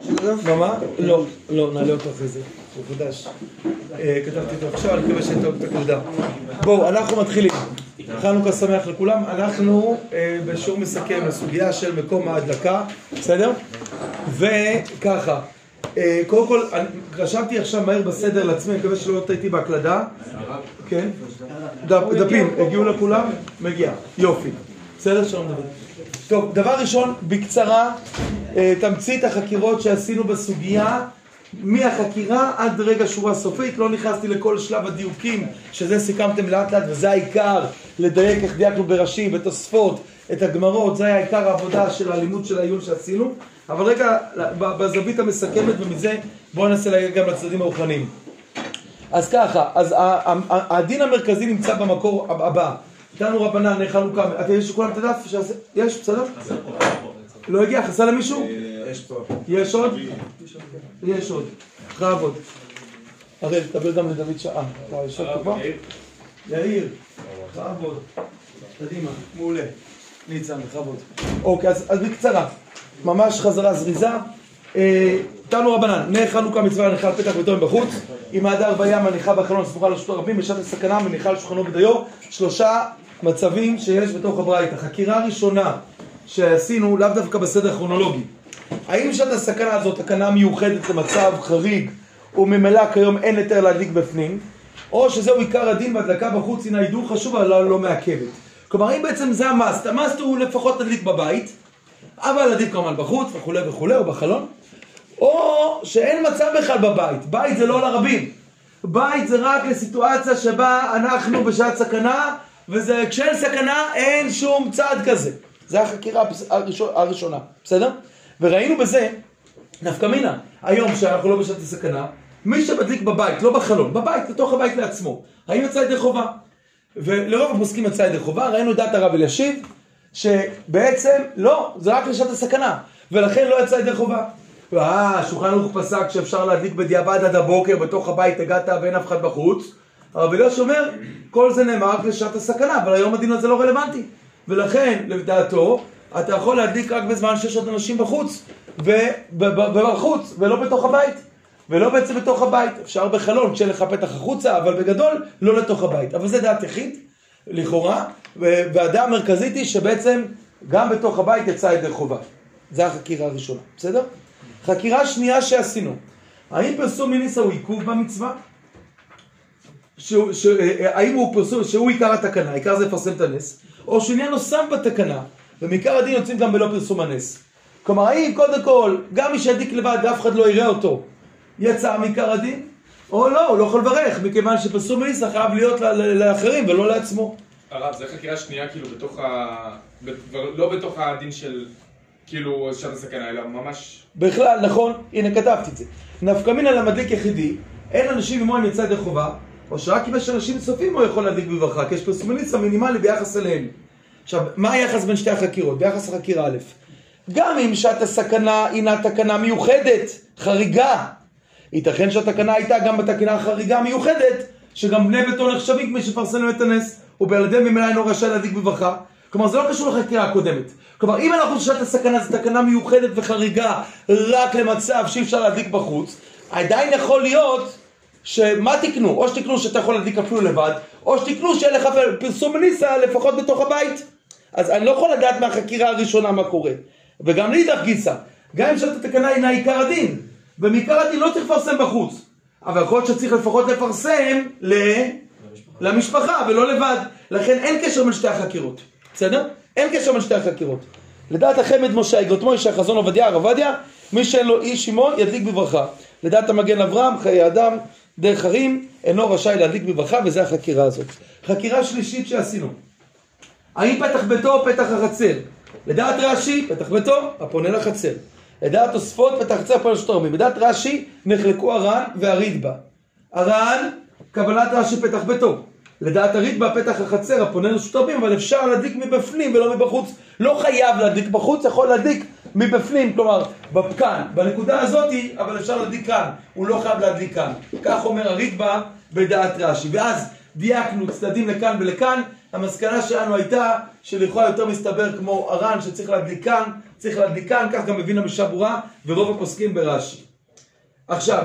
מה? לא, נעלה אותו אחרי זה. הוא חודש. כתבתי אותו עכשיו, אני מקווה שטוב את הקלדה. בואו, אנחנו מתחילים. חנוכה שמח לכולם. אנחנו בשיעור מסכם לסוגיה של מקום ההדלקה, בסדר? וככה, קודם כל, רשמתי עכשיו מהר בסדר לעצמי, אני מקווה שלא הייתי בהקלדה. כן? דפים, הגיעו לכולם? מגיע. יופי. בסדר? שלום דוד. טוב, דבר ראשון, בקצרה, תמצית החקירות שעשינו בסוגיה, מהחקירה עד רגע שורה סופית. לא נכנסתי לכל שלב הדיוקים, שזה סיכמתם לאט לאט, וזה העיקר, לדייק איך דייקנו ברש"י, בתוספות, את הגמרות, זה היה העיקר העבודה של הלימוד של העיון שעשינו. אבל רגע, בזווית המסכמת, ומזה בואו ננסה להגיע גם לצדדים הרוחניים. אז ככה, אז הדין המרכזי נמצא במקור הבא. איתנו רבנן, חנוכה, אתה יש לכולם את הדף? יש, בסדר? לא הגיע, חסר למישהו? יש פה. יש עוד? יש עוד. חרבות. הרי, תקבל גם לדוד שעה. אתה יושב פה? יאיר. חרבות. קדימה, מעולה. ניצן, חרבות. אוקיי, אז בקצרה. ממש חזרה זריזה. איתנו רבנן, נר חנוכה מצווה להניחה על פתח ביתו מבחוץ, עם ההדר בים מניחה בחלון סמוכה לרשות הרבים, בשעת הסכנה מניחה על שולחנו בדיו. שלושה מצבים שיש בתוך הברייתא. החקירה הראשונה שעשינו, לאו דווקא בסדר כרונולוגי, האם בשעת הסכנה הזאת תקנה מיוחדת למצב חריג וממילא כיום אין היתר להדליק בפנים, או שזהו עיקר הדין בהדלקה בחוץ, הנה הידור חשוב אבל לא מעכבת. כלומר, אם בעצם זה המאסט, המאסט הוא לפחות להדליק בבית, אבל להדליק כמובן בחוץ וכו' וכו' או בחלון, או שאין מצב בכלל בבית. בית זה לא לרבים, בית זה רק לסיטואציה שבה אנחנו בשעת סכנה, וזה כשאין סכנה אין שום צעד כזה. זה החקירה הראשונה, בסדר? וראינו בזה נפקא מינה. היום שאנחנו לא בשעת הסכנה, מי שמדליק בבית, לא בחלון, בבית, לתוך הבית לעצמו, האם יצא ידי חובה? ולרוב הפוסקים יצא ידי חובה. ראינו דעת הרב אלישיב שבעצם לא, זה רק לשעת הסכנה, ולכן לא יצא ידי חובה. שולחן ערוך פסק שאפשר להדליק בדיעבד עד הבוקר בתוך הבית, הגעת ואין אף אחד בחוץ. הרב אלישיב אומר, כל זה נאמר רק לשעת הסכנה, אבל היום הדין הזה לא רלוונטי, ולכן לדעתו אתה יכול להדליק רק בזמן שיש עוד אנשים בחוץ ובחוץ, ולא בתוך הבית, ולא בעצם בתוך הבית. אפשר בחלון כשאין לך פתח החוצה, אבל בגדול לא לתוך הבית. אבל זה דעת יחיד לכאורה, והדעה המרכזית היא שבעצם גם בתוך הבית יצא ידי חובה. זה החקירה הראשונה, בסדר? חקירה שנייה שעשינו, האם פרסום מניסה הוא עיכוב במצווה? האם הוא פרסום שהוא עיקר התקנה, עיקר זה לפרסם את הנס, או שעניין נוסף בתקנה, ומעיקר הדין יוצאים גם בלא פרסום הנס? כלומר, האם קודם כל, גם מי שהדיק לבד ואף אחד לא יראה אותו, יצא מעיקר הדין? או לא, הוא לא יכול לברך, מכיוון שפרסום מניסה חייב להיות לאחרים ולא לעצמו. הרב, זה חקירה שנייה כאילו בתוך לא בתוך הדין של כאילו שעת הסכנה, אלא ממש בכלל, נכון, הנה כתבתי את זה. נפקא מינה למדליק יחידי, אין אנשים עמו הם יצא ידי חובה, או שרק אם יש אנשים צופים הוא יכול להדליק בברכה, כי יש פרסום מניסה מינימלי ביחס אליהם. עכשיו, מה היחס בין שתי החקירות? ביחס לחקירה א', גם אם שעת הסכנה הינה תקנה מיוחדת, חריגה, ייתכן שהתקנה הייתה גם בתקנה החריגה מיוחדת, שגם בני ביתו נחשבים כמי שפרסם את הנס, ובילדיהם ממילא אינו רשאי להדליק בברכה. כלומר, זה לא קשור לחקירה הקודמת. כלומר, אם אנחנו שעת הסכנה זה תקנה מיוחדת וחריגה רק למצב שאי אפשר להדליק בחוץ, עדיין יכול להיות שמה תקנו? או שתקנו שאתה יכול להדליק אפילו לבד, או שתקנו שאין לך פרסום מניסה לפחות בתוך הבית. אז אני לא יכול לדעת מהחקירה הראשונה מה קורה. וגם להידך גיסא, גם אם שעת התקנה אינה עיקר הדין, ומעיקר הדין לא צריך לפרסם בחוץ, אבל יכול להיות שצריך לפחות לפרסם למשפחה ולא לבד. לכן אין קשר בין שתי החקירות, בסדר? אין קשר בין שתי החקירות. לדעת החמד משה אגרות מוישה החזון עובדיה הרב עובדיה, מי שאין לו איש עמו ידליק בברכה. לדעת המגן אברהם חיי אדם דרך הרים אינו רשאי להדליק בברכה, וזה החקירה הזאת. חקירה שלישית שעשינו, האם פתח ביתו או פתח החצר? לדעת רש"י פתח ביתו הפונה לחצר, לדעת תוספות פתח חצר הפונה לרשות הרבים. לדעת רש"י נחלקו הר"ן והרידב"א. הר"ן קבלת רש"י פתח ביתו, לדעת הרידב"א פתח החצר הפונה לרשות הרבים, אבל אפשר להדליק מבפנים ולא מבחוץ. לא חייב להדליק בחוץ, יכול להדליק מבפנים, כלומר בפקן, בנקודה הזאת, אבל אפשר להדליק כאן, הוא לא חייב להדליק כאן. כך אומר הרידב"א בדעת רש"י. ואז דייקנו צדדים לכאן ולכאן. המסקנה שלנו הייתה שלכאורה יותר מסתבר כמו הר"ן שצריך להדליק כאן, צריך להדליקן, כך גם מבין המשנה ברורה ורוב הפוסקים ברש"י. עכשיו,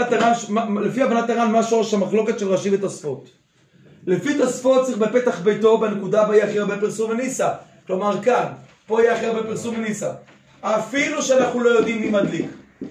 לפי הבנת הר"ן, מה שורש המחלוקת של רש"י ותוספות? לפי תוספות צריך בפתח ביתו, בנקודה בה יהיה הכי הרבה פרסום וניסה. כלומר כאן, פה יהיה הכי הרבה פרסום וניסה. אפילו שאנחנו לא יודעים מי מדליק.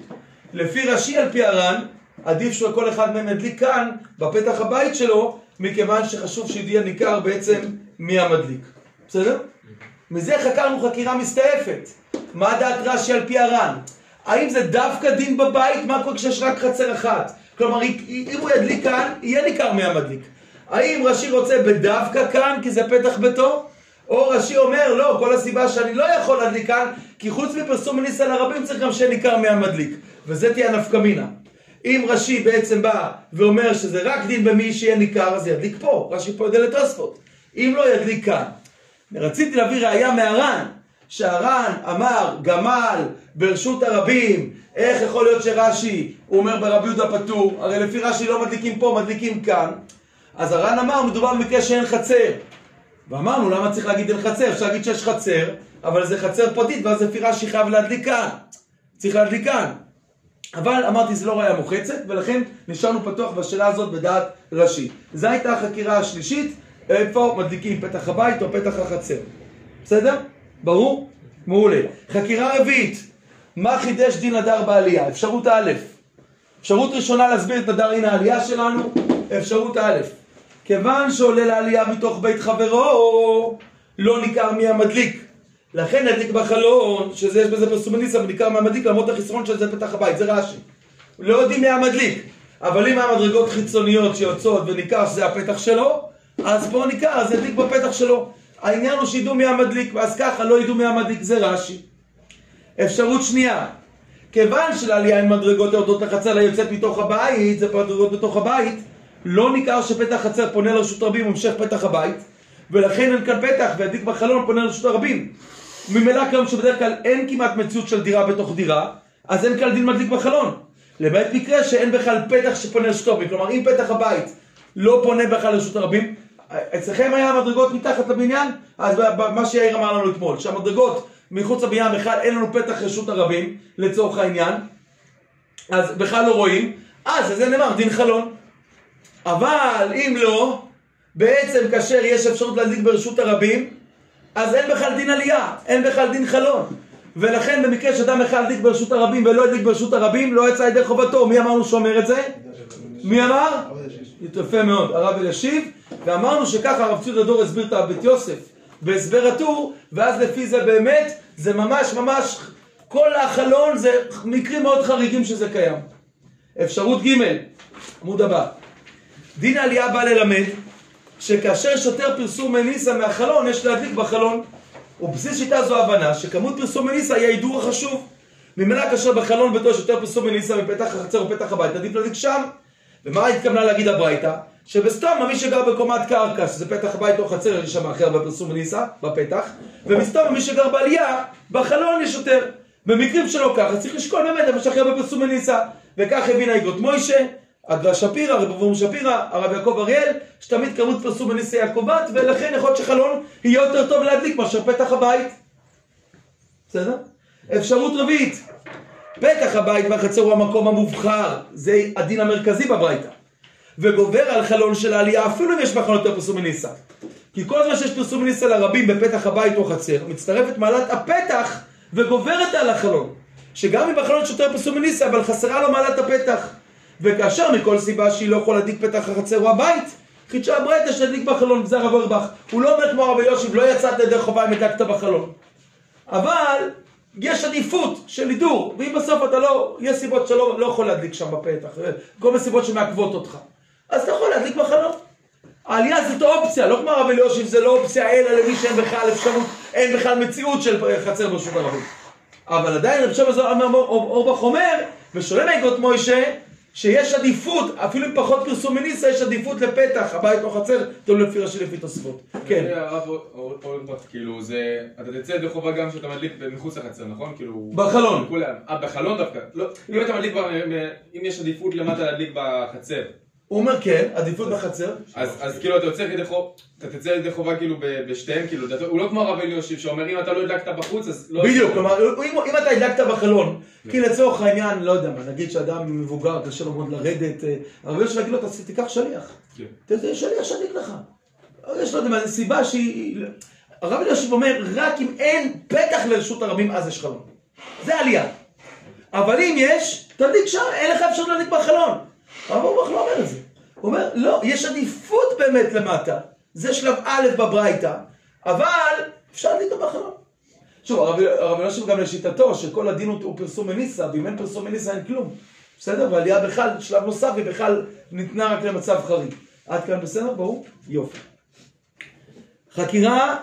לפי רש"י על פי הר"ן, עדיף שכל אחד מהם ידליק כאן, בפתח הבית שלו, מכיוון שחשוב שיהיה ניכר בעצם מי המדליק. בסדר? מזה חקרנו חקירה מסתעפת. מה דעת רש"י על פי הר"ן? האם זה דווקא דין בבית? מה קורה כשיש רק חצר אחת? כלומר, אם הוא ידליק כאן, יהיה ניכר מי המדליק. האם רש"י רוצה בדווקא כאן, כי זה פתח ביתו? או רש"י אומר, לא, כל הסיבה שאני לא יכול להדליק כאן, כי חוץ מפרסום וניסה לרבים צריך גם שיהיה ניכר מי המדליק. וזה תהיה נפקא מינה. אם רש"י בעצם בא ואומר שזה רק דין במי שיהיה ניכר, אז ידליק פה. רש"י פה יודע לתוספות. אם לא, ידליק כאן. רציתי להביא ראיה מהר"ן, שהר"ן אמר גמל ברשות הרבים. איך יכול להיות שרש"י הוא אומר ברבי יהודה פטור? הרי לפי רש"י לא מדליקים פה, מדליקים כאן. אז הר"ן אמר מדובר במקרה שאין חצר. ואמרנו למה צריך להגיד אין חצר? אפשר להגיד שיש חצר, אבל זה חצר פרטית, ואז לפי רש"י חייב להדליק כאן. צריך להדליק כאן. אבל אמרתי זה לא ראיה מוחצת, ולכן נשארנו פתוח בשאלה הזאת בדעת רש"י. זו הייתה החקירה השלישית, איפה מדליקים פתח הבית או פתח החצר. בסדר? ברור? מעולה. חקירה רביעית, מה חידש דין הדר בעלייה? אפשרות א'. אפשרות ראשונה להסביר את הדר, הנה העלייה שלנו, אפשרות א'. כיוון שעולה לעלייה מתוך בית חברו, לא ניכר מי המדליק. לכן נדליק בחלון, שיש בזה פרסום וניסה וניכר מי המדליק, למרות החיסרון של זה פתח הבית, זה רש"י. לא יודעים מי המדליק. אבל אם המדרגות חיצוניות שיוצאות וניכר שזה הפתח שלו, אז פה ניכר, אז נדליק בפתח שלו. העניין הוא שידעו מי המדליק, ואז ככה לא ידעו מי המדליק, זה רש"י. אפשרות שנייה, כיוון שלעלייה אין מדרגות יורדות לחצר, לה יוצאת מתוך הבית, זה מדרגות בתוך הבית, לא ניכר שפתח חצר פונה לרשות הרבים ומשך פתח הבית, ולכן אין כאן פתח והדליק בחלון פונה לרשות הרבים. ממילא כלום שבדרך כלל אין כמעט מציאות של דירה בתוך דירה, אז אין כלל דין מדליק בחלון. למעט מקרה שאין בכלל פתח שפונה לרשות הרבים. כלומר, אם פתח הבית לא פונה בכלל לרשות הרבים, אצלכם היה המדרגות מתחת לבניין, אז מה שיאיר אמר לנו אתמול, שהמדרגות מחוץ לבניין בכלל אין לנו פתח לרשות הרבים, לצורך העניין, אז בכלל לא רואים, אז זה נאמר דין חלון. אבל אם לא, בעצם כאשר יש אפשרות להדליק ברשות הרבים, אז אין בכלל דין עלייה, אין בכלל דין חלון. ולכן במקרה שאדם אחד להדליק ברשות הרבים ולא ידליק ברשות הרבים, לא יצא ידי חובתו. מי אמרנו שאומר את זה? מי אמר? יפה מאוד, הרב אלישיב. ואמרנו שככה הרב ציודה דור הסביר את הבית יוסף בהסבר הטור, ואז לפי זה באמת, זה ממש כל החלון זה מקרים מאוד חריגים שזה קיים. אפשרות ג' עמוד הבא. דין העלייה בא ללמד שכאשר שוטר פרסום מניסה מהחלון, יש להדליק בחלון. ובסיס שיטה זו הבנה שכמות פרסום מניסה היא ההידור החשוב. ממילא כאשר בחלון ביתו שוטר פרסום מניסה מפתח החצר ופתח הבית, עדיף להדליק שם. ומה התכוונה להגיד הברייתא? שבסתום מי שגר בקומת קרקע, שזה פתח הבית או חצר, יש שם אחר בפרסום מניסה, בפתח. ובסתום מי שגר בעלייה, בחלון יש שוטר. במקרים שלא ככה, צריך לשקול באמת אבל שאחר בפרסום מניסה. וכך הבין האגרות מוישה, אגרא שפירא, רב אברהם שפירא, הרב יעקב אריאל, שתמיד כמות פרסום מניסה יעקבת, ולכן יכול להיות שחלון יהיה יותר טוב להדליק מאשר פתח הבית. בסדר? אפשרות רביעית, פתח הבית והחצר הוא המקום המובחר, זה הדין המרכזי בברייתא, וגובר על חלון של העלייה אפילו אם יש בחלון יותר פרסום מניסה. כי כל זמן שיש פרסום מניסה לרבים בפתח הבית או חצר, מצטרפת מעלת הפתח וגוברת על החלון, שגם אם בחלון יש יותר פרסום מניסה אבל חסרה לו מעלת הפתח. וכאשר מכל סיבה שהיא לא יכולה להדליק פתח החצר או הבית, חידשה הברייתא שתדליק בחלון, גזר רב אורבך. הוא לא אומר כמו הרב אלישיב, לא יצאת ידי חובה אם הדלקת בחלון. אבל יש עדיפות של הידור, ואם בסוף אתה לא, יש סיבות שלא לא יכול להדליק שם בפתח, כל מיני סיבות שמעכבות אותך, אז אתה יכול להדליק בחלון. העלייה זאת אופציה, לא כמו הרב אלישיב, זה לא אופציה אלא למי שאין בכלל אפשרות, אין בכלל מציאות של חצר ברשות הרבים. אבל עדיין רב שמעון אורבך אומר, ושונה מאגרות מוישה, שיש עדיפות, אפילו עם פחות פרסום מניסה, יש עדיפות לפתח, הבית או חצר, תלוי לפי רש"י לפי תוספות. כן. הרב אורבך, כאילו, זה, אתה תצא ידי חובה גם שאתה מדליק מחוץ לחצר, נכון? כאילו... בחלון. בחלון דווקא. אם אתה מדליק, אם יש עדיפות למטה להדליק בחצר, הוא אומר כן, עדיפות בחצר. אז כאילו אתה תצא ידי חובה כאילו בשתיהם, כאילו, הוא לא כמו הרב אלישיב שאומר אם אתה לא הדלקת בחוץ אז לא... בדיוק, כלומר, אם אתה הדלקת בחלון, כי לצורך העניין, לא יודע מה, נגיד שאדם מבוגר, קשה לו מאוד לרדת, הרב אלישיב להגיד לו, תיקח שליח. תהיה שליח שליח לך. יש לו איזו סיבה שהיא... הרב אלישיב אומר, רק אם אין פתח לרשות הרבים, אז יש חלון. זה עלייה. אבל אם יש, תדליק שם, אין לך אפשר להדליק בחלון. הרב אורבך לא אומר את זה. הוא אומר, לא, יש עדיפות באמת למטה. זה שלב א' בברייתא, אבל אפשר להדליק בחלון. שוב, הרב אלישיב גם לשיטתו, שכל הדין הוא פרסום מניסה, ואם אין פרסום מניסה אין כלום. בסדר? ועלייה בכלל, שלב נוסף, ובכלל ניתנה רק למצב חריג. עד כאן בסדר? ברור? יופי. חקירה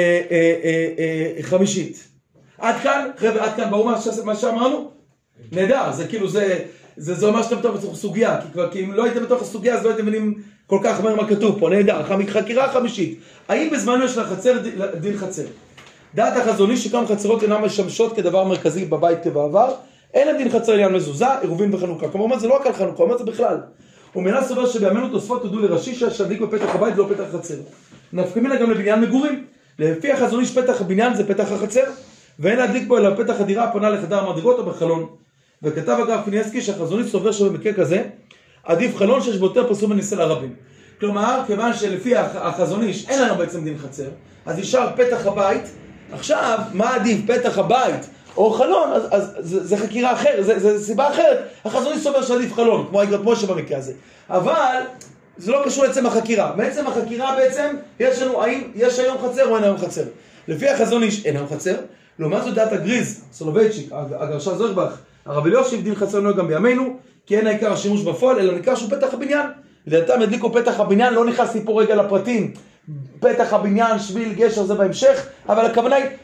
חמישית. עד כאן, חבר'ה, עד כאן, ברור מה שאמרנו? נהדר, זה כאילו, זה אומר שאתם בתוך הסוגיה, כי אם לא הייתם בתוך הסוגיה, אז לא הייתם מבינים כל כך מהר מה כתוב פה, נהדר. חקירה חמישית. האם בזמנו יש לחצר דין חצר? דעת החזון איש שכמה חצרות אינן משמשות כדבר מרכזי בבית כבעבר, אין להם דין חצר עניין מזוזה, עירובין וחנוכה. כלומר, זה לא רק על חנוכה, אומר זה בכלל. ומנה סובר שבימינו תוספות תודו לרש"י שהשדיק בפתח הבית ולא פתח החצר. נפקא מינה גם לבניין מגורים. לפי החזון איש פתח הבניין זה פתח החצר, ואין להדליק בו אלא פתח הדירה הפונה לחדר המדרגות או בחלון. וכתב אגב פיניאסקי שהחזון איש סובר שבמקרה כזה עדיף חלון שיש בו יותר פרסום וניסה לרבים. כלומר, כיוון שלפי החזון איש אין לנו בעצם דין חצר, אז נשאר פתח הבית. עכשיו, מה עדיף, פתח הבית או חלון? אז זה חקירה אחרת, זה סיבה אחרת. החזון איש סובר שעדיף חלון, כמו איגרת משה במקרה הזה. אבל זה לא קשור לעצם החקירה. בעצם החקירה בעצם, יש לנו, האם יש היום חצר או אין היום חצר. לפי החזון איש אין היום חצר. לעומת זאת דעת הגריז, סולובייצ'יק, הגרשה זוירבך, הרב אלישיב דין חצר נוהג גם בימינו, כי אין העיקר השימוש בפועל, אלא ניכר שהוא פתח הבניין. לדעתם הדליקו פתח הבניין, לא נכנסתי פה רגע לפרטים. פתח הבניין, שביל, גשר, זה בהמשך, אבל הכוונה היא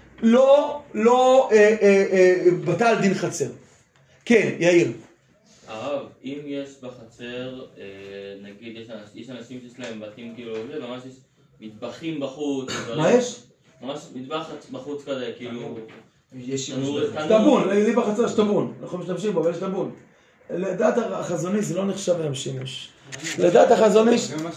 לא בטל דין חצר. כן, יאיר. הרב, אם יש בחצר, נגיד, יש אנשים שיש להם בתים כאילו, ממש יש מטבחים בחוץ. מה יש? ממש מטבח בחוץ כזה, כאילו... יש שימוש טבון, לי בחצר יש טבון, אנחנו משתמשים בו, אבל יש טבון. לדעת החזוני זה לא נחשב היום שימוש. לדעת החזוני,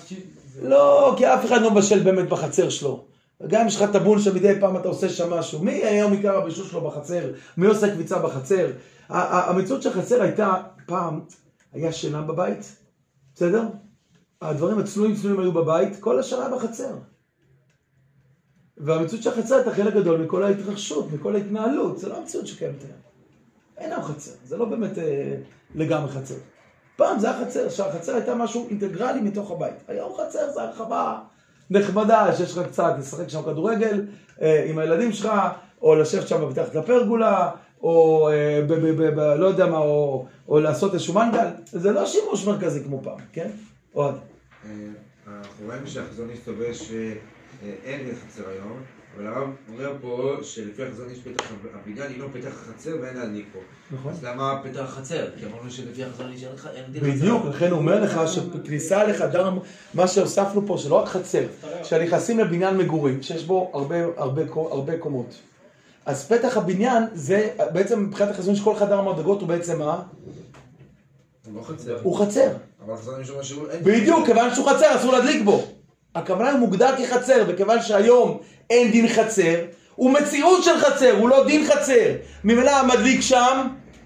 לא, כי אף אחד לא מבשל באמת בחצר שלו. גם אם יש לך טבון שמדי פעם אתה עושה שם משהו, מי היום עיקר הבישול שלו בחצר? מי עושה קביצה בחצר? המציאות של חצר הייתה, פעם, היה שינה בבית, בסדר? הדברים הצנועים היו בבית, כל השאר היה בחצר. והמציאות של החצר הייתה חלק גדול מכל ההתרחשות, מכל ההתנהלות, זה לא המציאות שקיימת היום. אין היום חצר, זה לא באמת לגמרי חצר. פעם זה היה חצר, שהחצר הייתה משהו אינטגרלי מתוך הבית. היום חצר זה הרחבה נחמדה, שיש לך קצת לשחק שם כדורגל עם הילדים שלך, או לשבת שם מתחת לפרגולה, או לא יודע מה, או לעשות איזשהו מנגל. זה לא שימוש מרכזי כמו פעם, כן? עוד. אנחנו רואים שהחזון איש סובר שאין חצר היום, אבל הרב אומר פה שלפי החזון איש פתח הבניין היא לא פתח החצר ואין להדליק פה. נכון. אז למה פתח החצר? כי אמרנו שלפי החזון איש אין דין חצר. בדיוק, לכן הוא אומר לך שכניסה לחדר, מה שהוספנו פה, שלא רק חצר, שנכנסים לבניין מגורים, שיש בו הרבה קומות. אז פתח הבניין זה בעצם מבחינת החזון שכל חדר המדרגות הוא בעצם מה? הוא לא חצר. הוא חצר. אבל החזון איש אומר שהוא אין... בדיוק, כיוון שהוא חצר אסור להדליק בו. הכוונה הוא מוגדר כחצר, וכיוון שהיום אין דין חצר, הוא מציאות של חצר, הוא לא דין חצר. ממילא המדליק שם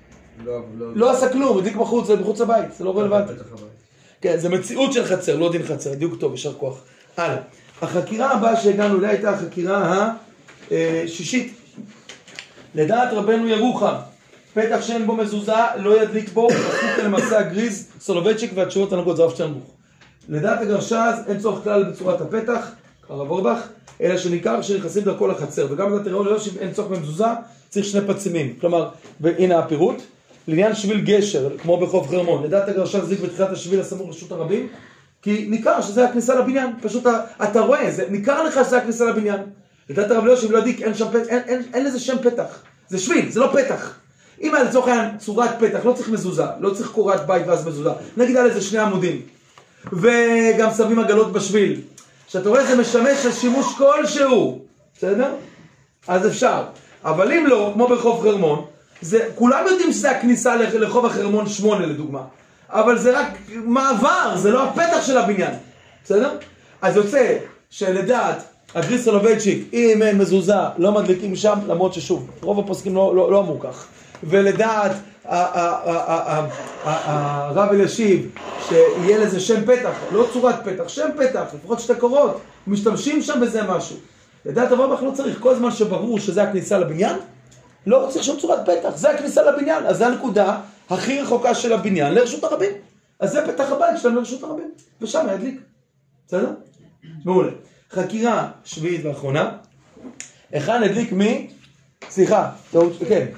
לא עשה כלום, מדליק בחוץ, זה בחוץ הבית, זה לא רלוונטי. כן, זה מציאות של חצר, לא דין חצר, דיוק טוב, ישר כוח. הלאה. החקירה הבאה שהגענו אליה הייתה החקירה השישית. לדעת רבנו ירוחם, פתח שאין בו מזוזה, לא ידליק בו, פסוק למעשה הגריז, סולובייצ'יק והתשובות הנוגעות, זה הרב שטרנבוך. לדעת הגרש"ז אין צורך כלל בצורת הפתח, הרב אורבך, אלא שניכר שנכנסים דרכו לחצר, וגם לדעת הרב אלישיב אין צורך במזוזה, צריך שני פצימים. כלומר, והנה הפירוט, לעניין שביל גשר, כמו בחוף חרמון, לדעת הגרש"ז זליק בתחילת השביל הסמוך רשות הרבים, כי ניכר שזה הכניסה לבניין, פשוט אתה רואה, ניכר לך שזה הכניסה לבניין. לדעת הרב אלישיב לא ידיק, אין לזה שם פתח, זה שביל, זה לא פתח. אם היה לצורך העניין צורת פתח, לא צריך מזוזה, לא צריך קורת בית ואז מזוזה, נגיד על איזה 2 עמודים. וגם שמים עגלות בשביל. שאתה רואה זה משמש לשימוש כלשהו, בסדר? אז אפשר. אבל אם לא, כמו ברחוב חרמון, כולם יודעים שזה הכניסה לרחוב החרמון 8 לדוגמה. אבל זה רק מעבר, זה לא הפתח של הבניין. בסדר? אז יוצא שלדעת הגריס סולובייצ'יק, אם אין מזוזה, לא מדליקים שם, למרות ששוב, רוב הפוסקים לא אמרו כך. ולדעת הרב אלישיב, שיהיה לזה שם פתח, לא צורת פתח, שם פתח, לפחות שתי קורות, משתמשים שם בזה משהו. לדעת אברבך לא צריך, כל זמן שברור שזה הכניסה לבניין, לא צריך שם צורת פתח, זה הכניסה לבניין, אז זה הנקודה הכי רחוקה של הבניין לרשות הרבים. אז זה פתח הבית שלנו לרשות הרבים, ושם ידליק. בסדר? מעולה. חקירה שביעית ואחרונה, אחד הדליק סליחה, כן,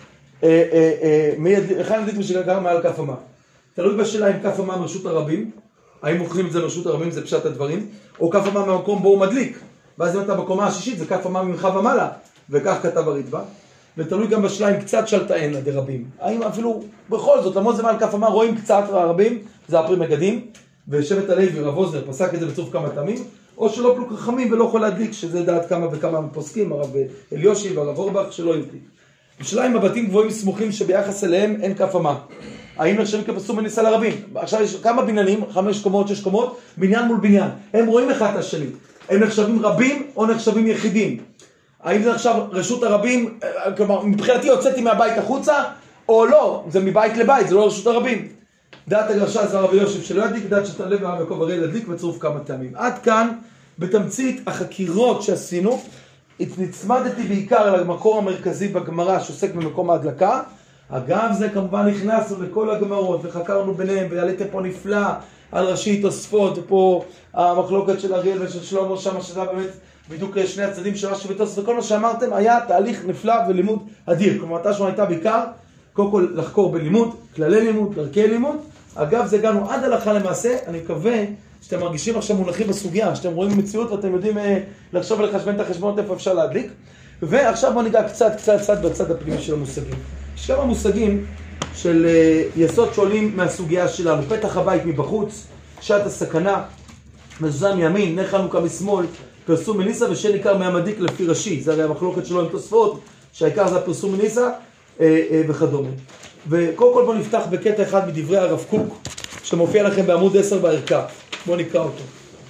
אחד הדליק משגר מעל כף אמה. תלוי בשאלה אם כף אמה מרשות הרבים, האם מוכנים את זה מרשות הרבים, זה פשט הדברים, או כף אמה מהמקום בו הוא מדליק. ואז אם אתה בקומה השישית, זה כף אמה ממך ומעלה, וכך כתב הרדב"א. ותלוי גם בשאלה אם קצת שלטאין לדרבים. האם אפילו בכל זאת, למרות זה מעל כף אמה, רואים קצת רבים, זה הפרי מגדים, ושבט הלוי, רב אוזנר, פסק את זה בצוף כמה תמים, או שלא פלוק חכמים ולא יכול להדליק, שזה דעת כמה וכמה פוסקים, הרב אליושי והרב אורבך, שלא ידליק. בשאלה אם הבתים גבוהים סמוכים שביחס אליהם אין כף אמה. האם נחשבים כפסום בניסה לרבים? עכשיו יש כמה בניינים, 5 קומות, 6 קומות, בניין מול בניין. הם רואים אחד את השני. הם נחשבים רבים או נחשבים יחידים? האם זה עכשיו רשות הרבים, כלומר, מבחינתי יוצאתי מהבית החוצה, או לא, זה מבית לבית, זה לא רשות הרבים. דעת הגרשה זה הרב יושב שלא ידליק, דעת שתן לב והרב יעקב הראל ידליק בצירוף כמה טעמים. עד כאן, בתמצית החקירות שעשינו, נצמדתי בעיקר למקור המרכזי בגמרא שעוסק במקום ההדלקה. אגב, זה כמובן נכנסנו לכל הגמרות וחקרנו ביניהם, ועליתם פה נפלא על ראשי תוספות, פה המחלוקת של אריאל ושל שלמה שם, שזה באמת בדיוק שני הצדדים של רש"י ותוספות, וכל מה שאמרתם היה תהליך נפלא ולימוד אדיר. כלומר, אתה הייתה בעיקר, קודם כל לחקור בלימוד, כללי לימוד, דרכי לימוד. אגב, זה הגענו עד הלכה למעשה. אני מקווה שאתם מרגישים עכשיו מונחים בסוגיה, שאתם רואים מציאות ואתם יודעים לחשוב ולחשבן את החשבונות איפה אפשר להדליק. ועכשיו בוא ניגע קצת בצד הפנימי של המושגים. יש כמה מושגים של יסוד שעולים מהסוגיה שלנו. פתח הבית מבחוץ, שעת הסכנה, מזוזה מימין, נר חנוכה משמאל, פרסום מניסה ושן עיקר מהמדיק לפי ראשי. זה הרי המחלוקת שלו עם תוספות, שהעיקר זה הפרסום מניסה וכדומה. וקודם כל בוא נפתח בקטע אחד מדברי הרב קוק, שמופיע לכם בעמוד 10 בערכה. בוא נקרא אותו.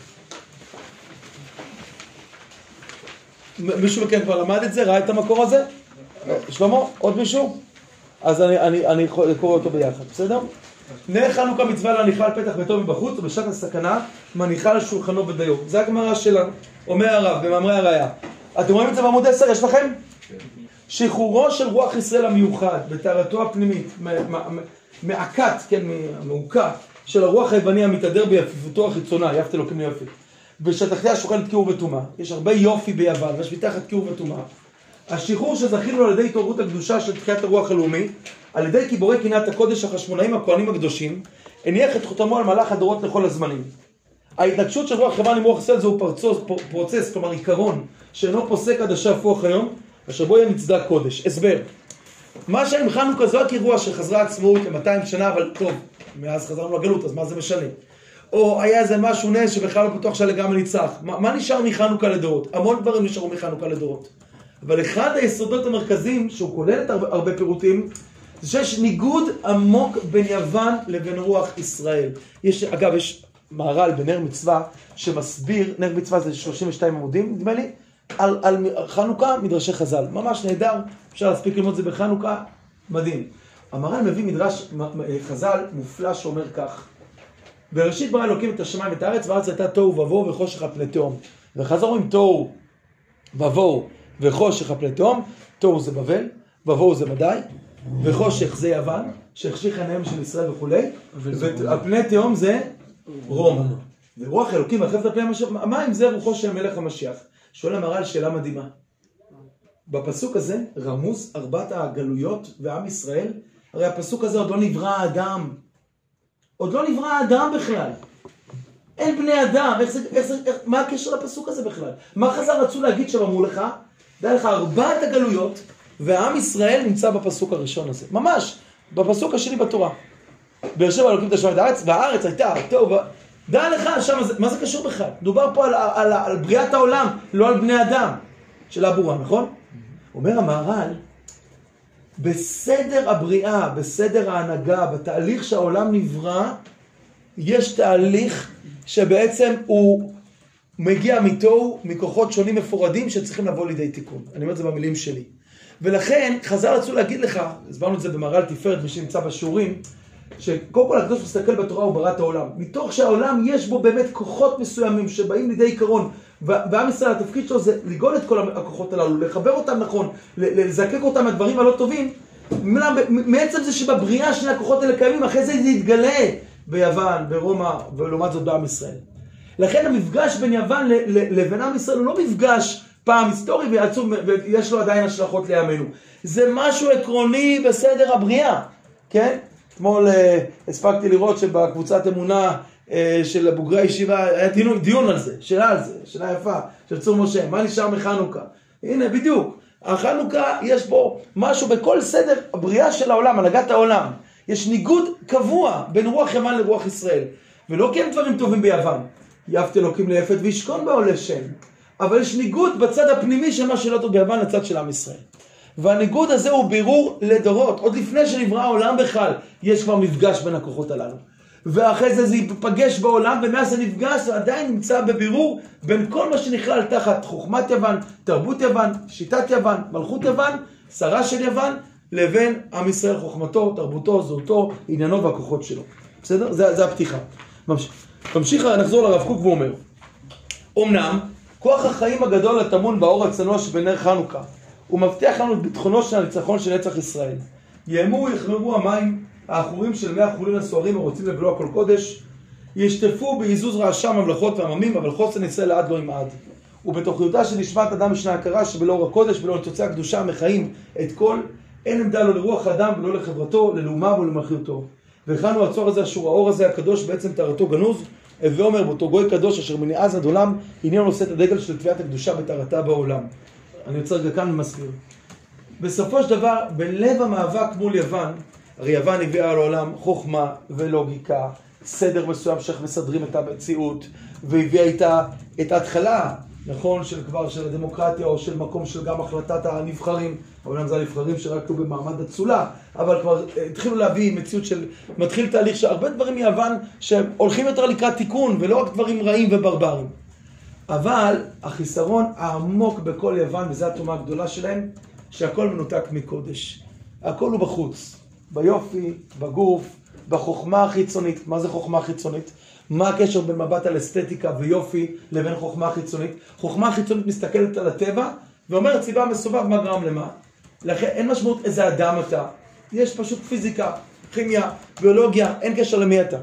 מישהו מכן כבר למד את זה? ראה את המקור הזה? שלמה? עוד מישהו? אז אני קורא אותו ביחד, בסדר? נר חנוכה מצווה להניחה על פתח ביתו מבחוץ, ובשעת הסכנה מניחה על שולחנו בדיו. זה הגמרא שלנו, אומר הרב במאמרי הראיה. אתם רואים את זה בעמוד 10? יש לכם? שחרורו של רוח ישראל המיוחד, בטהרתו הפנימית, מעקת, כן, מעוקה, של הרוח היווני המתהדר ביפיפותו החיצונה, יפת אלוקים ליופי. ושתחתיה שוכנת קירוב וטומאה. יש הרבה יופי ביוון, ויש מתחת קירוב וטומאה. השחרור שזכינו על ידי התעוררות הקדושה של תחיית הרוח הלאומי, על ידי גיבורי קנאת הקודש החשמונאים הכהנים הקדושים, הניח את חותמו על מלאך הדורות לכל הזמנים. ההתנגשות של רוח היווני עם רוח ישראל זהו פרוצס, כלומר עיקרון, שאינו פוסק עד השפוך היום, אשר בו יהיה מצדק קודש. הסבר. מה שעם חנוכה זו רק אירוע שחזרה עצמאות ל-200 שנה, אבל טוב, מאז חזרנו לגלות, אז מה זה משנה? או היה איזה משהו נס שבכלל לא בטוח שלגמרי ניצח. מה נשאר מחנוכה לדורות? המון דברים נשארו מחנוכה לדורות. אבל אחד היסודות המרכזיים, שהוא כולל את הרבה פירוטים, זה שיש ניגוד עמוק בין יוון לבין רוח ישראל. אגב, יש מהר"ל בנר מצווה שמסביר, נר מצווה זה 32 עמודים, נדמה לי, על חנוכה מדרשי חז"ל. ממש נהדר, אפשר להספיק ללמוד זה בחנוכה, מדהים. המהר"ל מביא מדרש חז"ל מופלא שאומר כך: בראשית ברא אלוקים את השמיים ואת הארץ, והארץ הייתה תוהו ובוהו וחושך על פני תהום. וחז"ל אומרים תוהו ובוהו וחושך על פני תהום. תוהו זה בבל, ובוהו זה מדי, וחושך זה יוון, שהחשיך עיניהם של ישראל וכולי, ועל פני תהום זה רומא. ורוח אלוקים מרחפת על פני המים, זה רוחו של מלך המשיח. שואל המהר"ל שאלה מדהימה. בפסוק הזה רמוז 4 הגלויות ועם ישראל. הרי הפסוק הזה עוד לא נברא האדם. עוד לא נברא האדם בכלל. אין בני אדם. מה הקשר לפסוק הזה בכלל? מה חז"ל רצו להגיד שאמרו לך? דע לך 4 הגלויות ועם ישראל נמצא בפסוק הראשון הזה. ממש, בפסוק השני בתורה. באר שבע אלוקים את השמיים ואת הארץ, והארץ הייתה תוהו. דע לך, שם, מה זה קשור בכלל? דובר פה על בריאת העולם, לא על בני אדם. שאלה ברורה, נכון? אומר המהר"ל, בסדר הבריאה, בסדר ההנהגה, בתהליך שהעולם נברא, יש תהליך שבעצם הוא מגיע מתוהו, מכוחות שונים מפורדים שצריכים לבוא לידי תיקון. אני אומר את זה במילים שלי. ולכן חז"ל רצו להגיד לך, הסברנו את זה במהר"ל תפארת מי שנמצא בשיעורים, שקודם כל הקדוש מסתכל בתורה הוא ברא את העולם. מתוך שהעולם יש בו באמת כוחות מסוימים שבאים לידי עיקרון, ועם ישראל התפקיד שלו זה לגאול את כל הכוחות הללו, לחבר אותם נכון, לזקק אותם מהדברים הלא טובים. מעצם זה שבבריאה שני הכוחות האלה קיימים, אחרי זה יתגלה ביוון, ברומא, ולעומת זאת בעם ישראל. לכן המפגש בין יוון לבין עם ישראל הוא לא מפגש פעם היסטורי ויש לו עדיין השלכות לימינו. זה משהו עקרוני בסדר הבריאה, כן? אתמול הספקתי לראות שבקבוצת אמונה של בוגרי הישיבה היה דיון על זה, שאלה יפה, של צור משה, מה נשאר מחנוכה? הנה בדיוק, החנוכה יש בו משהו בכל סדר הבריאה של העולם, הנהגת העולם. יש ניגוד קבוע בין רוח יוון לרוח ישראל, ולא כי הם דברים טובים ביוון. יפת אלוקים ליפת וישכון בעולה שם. אבל יש ניגוד בצד הפנימי של מה שלא טוב ביוון לצד של עם ישראל. והניגוד הזה הוא בירור לדורות. עוד לפני שנברא העולם בכלל, יש כבר מפגש בין הכוחות הללו. ואחרי זה ייפגש בעולם, ומאז זה נפגש, זה עדיין נמצא בבירור בין כל מה שנכלל תחת חוכמת יוון, תרבות יוון, שיטת יוון, מלכות יוון, שרה של יוון, לבין עם ישראל, חוכמתו, תרבותו, זהותו, עניינו והכוחות שלו. בסדר? זה הפתיחה. ממשיך, נחזור לרב קוק ואומר, אמנם, כוח החיים הגדול הטמון באור הצנוע שבנר חנוכה, הוא מבטיח לנו את ביטחונו של הניצחון של נצח ישראל. יאמו יחמרו המים האחורים של 100 החולין הסוערים הרוצים לבלוע כל קודש, ישטפו בעיזוז רעשם ממלכות ועממים, אבל חוסן ישראל לעד לא ימעד. ובתוכיותה של נשמת אדם ישנה הכרה שבלאור הקודש ולא ניצוצי הקדושה מחיים את כל, אין עמדה לא לרוח האדם ולא לחברתו, ללאומיו ולמלכותו. וכאן הוא הצור הזה, אשור האור הזה הקדוש בעצם טהרתו גנוז, ואומר באותו גוי קדוש אשר מניאז עד עולם, עניין נושא את הדגל של תביעת הקדושה בטהרתה בעולם. אני יוצר רגע כאן ומסביר. בסופו של דבר, בלב המאבק מול יוון, הרי יוון הביאה על העולם חוכמה ולוגיקה, סדר מסוים שאיך מסדרים את המציאות, והביאה איתה את ההתחלה, נכון, של הדמוקרטיה, או של מקום של גם החלטת הנבחרים, אבל זה הנבחרים שרק היו במעמד הצולה, אבל כבר התחילו להביא מציאות של, מתחיל תהליך שהרבה דברים מיוון שהולכים יותר לקראת תיקון, ולא רק דברים רעים וברברים. אבל החיסרון העמוק בכל יוון, וזו התרומה הגדולה שלהם, שהכל מנותק מקודש. הכל הוא בחוץ, ביופי, בגוף, בחוכמה החיצונית. מה זה חוכמה חיצונית? מה הקשר בין מבט על אסתטיקה ויופי לבין חוכמה חיצונית? חוכמה חיצונית מסתכלת על הטבע ואומרת סיבה מסובב מה גרם למה. לכן אין משמעות איזה אדם אתה. יש פשוט פיזיקה, כימיה, ביולוגיה, אין קשר למי אתה.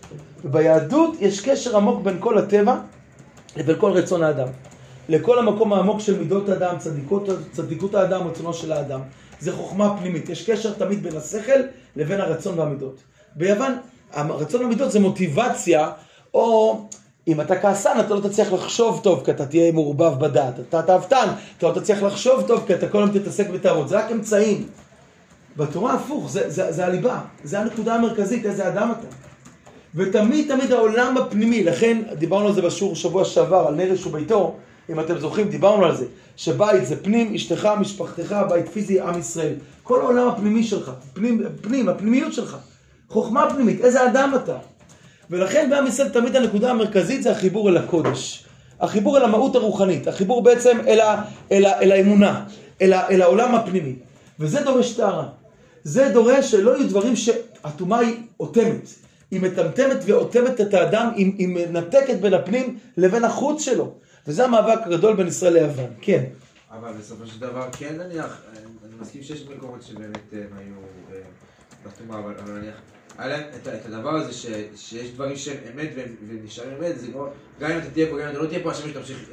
וביהדות יש קשר עמוק בין כל הטבע לבין כל רצון האדם. לכל המקום העמוק של מידות האדם, צדיקות האדם, רצונו של האדם. זה חוכמה פנימית. יש קשר תמיד בין השכל לבין הרצון והמידות. ביוון, הרצון והמידות זה מוטיבציה, או אם אתה כעסן, אתה לא תצליח לחשוב טוב, כי אתה תהיה מעורבב בדעת. אתה תאוותן, אתה לא תצליח לחשוב טוב, כי אתה כל יום תתעסק בתאוות. זה רק אמצעים. בתורה הפוך, זה הליבה. זה הנקודה המרכזית, איזה אדם אתה. ותמיד העולם הפנימי, לכן דיברנו על זה בשיעור שבוע שעבר, על נרש וביתו, אם אתם זוכרים, דיברנו על זה, שבית זה פנים, אשתך, משפחתך, בית פיזי, עם ישראל. כל העולם הפנימי שלך, הפנימיות שלך. חוכמה פנימית, איזה אדם אתה. ולכן בעם ישראל תמיד הנקודה המרכזית זה החיבור אל הקודש. החיבור אל המהות הרוחנית, החיבור בעצם אל האמונה, אל העולם הפנימי. וזה דורש טהרה. זה דורש שלא יהיו דברים שהטומאה היא אוטמת. היא מטמטמת ואוטמת את האדם, היא מנתקת בין הפנים לבין החוץ שלו. וזה המאבק הגדול בין ישראל ליוון. כן. אבל בסופו של דבר, כן נניח, אני מסכים שיש מקומות שבאמת היו בטומאה, אבל נניח, היה להם את הדבר הזה שיש דברים שהם אמת ונשארים אמת, זה גם אם אתה תהיה פה, גם אם אתה לא תהיה פה, השם שתמשיך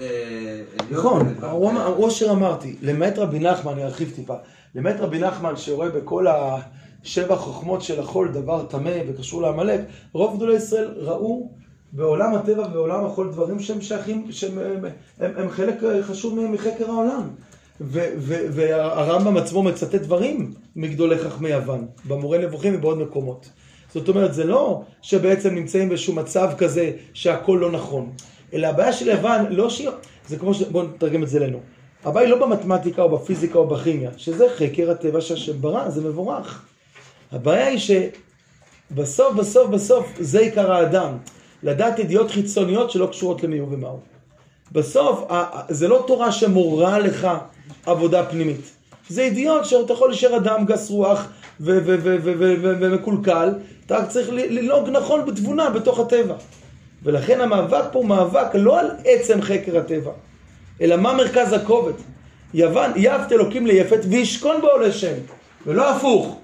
נכון, הוא אשר אמרתי, למעט רבי נחמן, אני ארחיב טיפה, למעט רבי נחמן שרואה בכל השבע חוכמות של החול דבר טמא וקשור לעמלק, רוב גדולי ישראל ראו בעולם הטבע ובעולם החול דברים שהם שייכים, הם חלק חשוב מחקר העולם. והרמב"ם עצמו מצטט דברים מגדולי חכמי יוון, במורה נבוכים ובעוד מקומות. זאת אומרת, זה לא שבעצם נמצאים באיזשהו מצב כזה שהכל לא נכון, אלא הבעיה של יוון, לא שהיא, זה כמו בואו נתרגם את זה לנו. הבעיה היא לא במתמטיקה או בפיזיקה או בכימיה, שזה חקר הטבע שהשם ברא, זה מבורך. הבעיה היא שבסוף, בסוף, בסוף, זה עיקר האדם. לדעת ידיעות חיצוניות שלא קשורות למי הוא ומהו. בסוף, זה לא תורה שמורה לך עבודה פנימית. זה ידיעות שאתה יכול להישאר אדם גס רוח ומקולקל, אתה רק צריך ללעוג נכון בתבונה בתוך הטבע. ולכן המאבק פה הוא מאבק לא על עצם חקר הטבע, אלא מה מרכז הכובד. יבת אלוקים ליפת וישכון בעולה שם, ולא הפוך,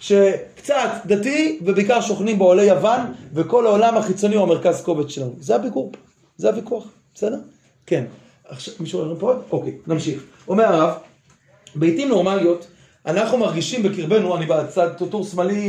שקצת דתי ובעיקר שוכנים בעולה יוון, וכל העולם החיצוני הוא המרכז כובד שלנו. זה הביקור, זה הוויכוח, בסדר? כן. עכשיו, מישהו אומר פה עוד? אוקיי, נמשיך. אומר הרב, בעיתים נורמליות, אנחנו מרגישים בקרבנו, אני בצד טור שמאלי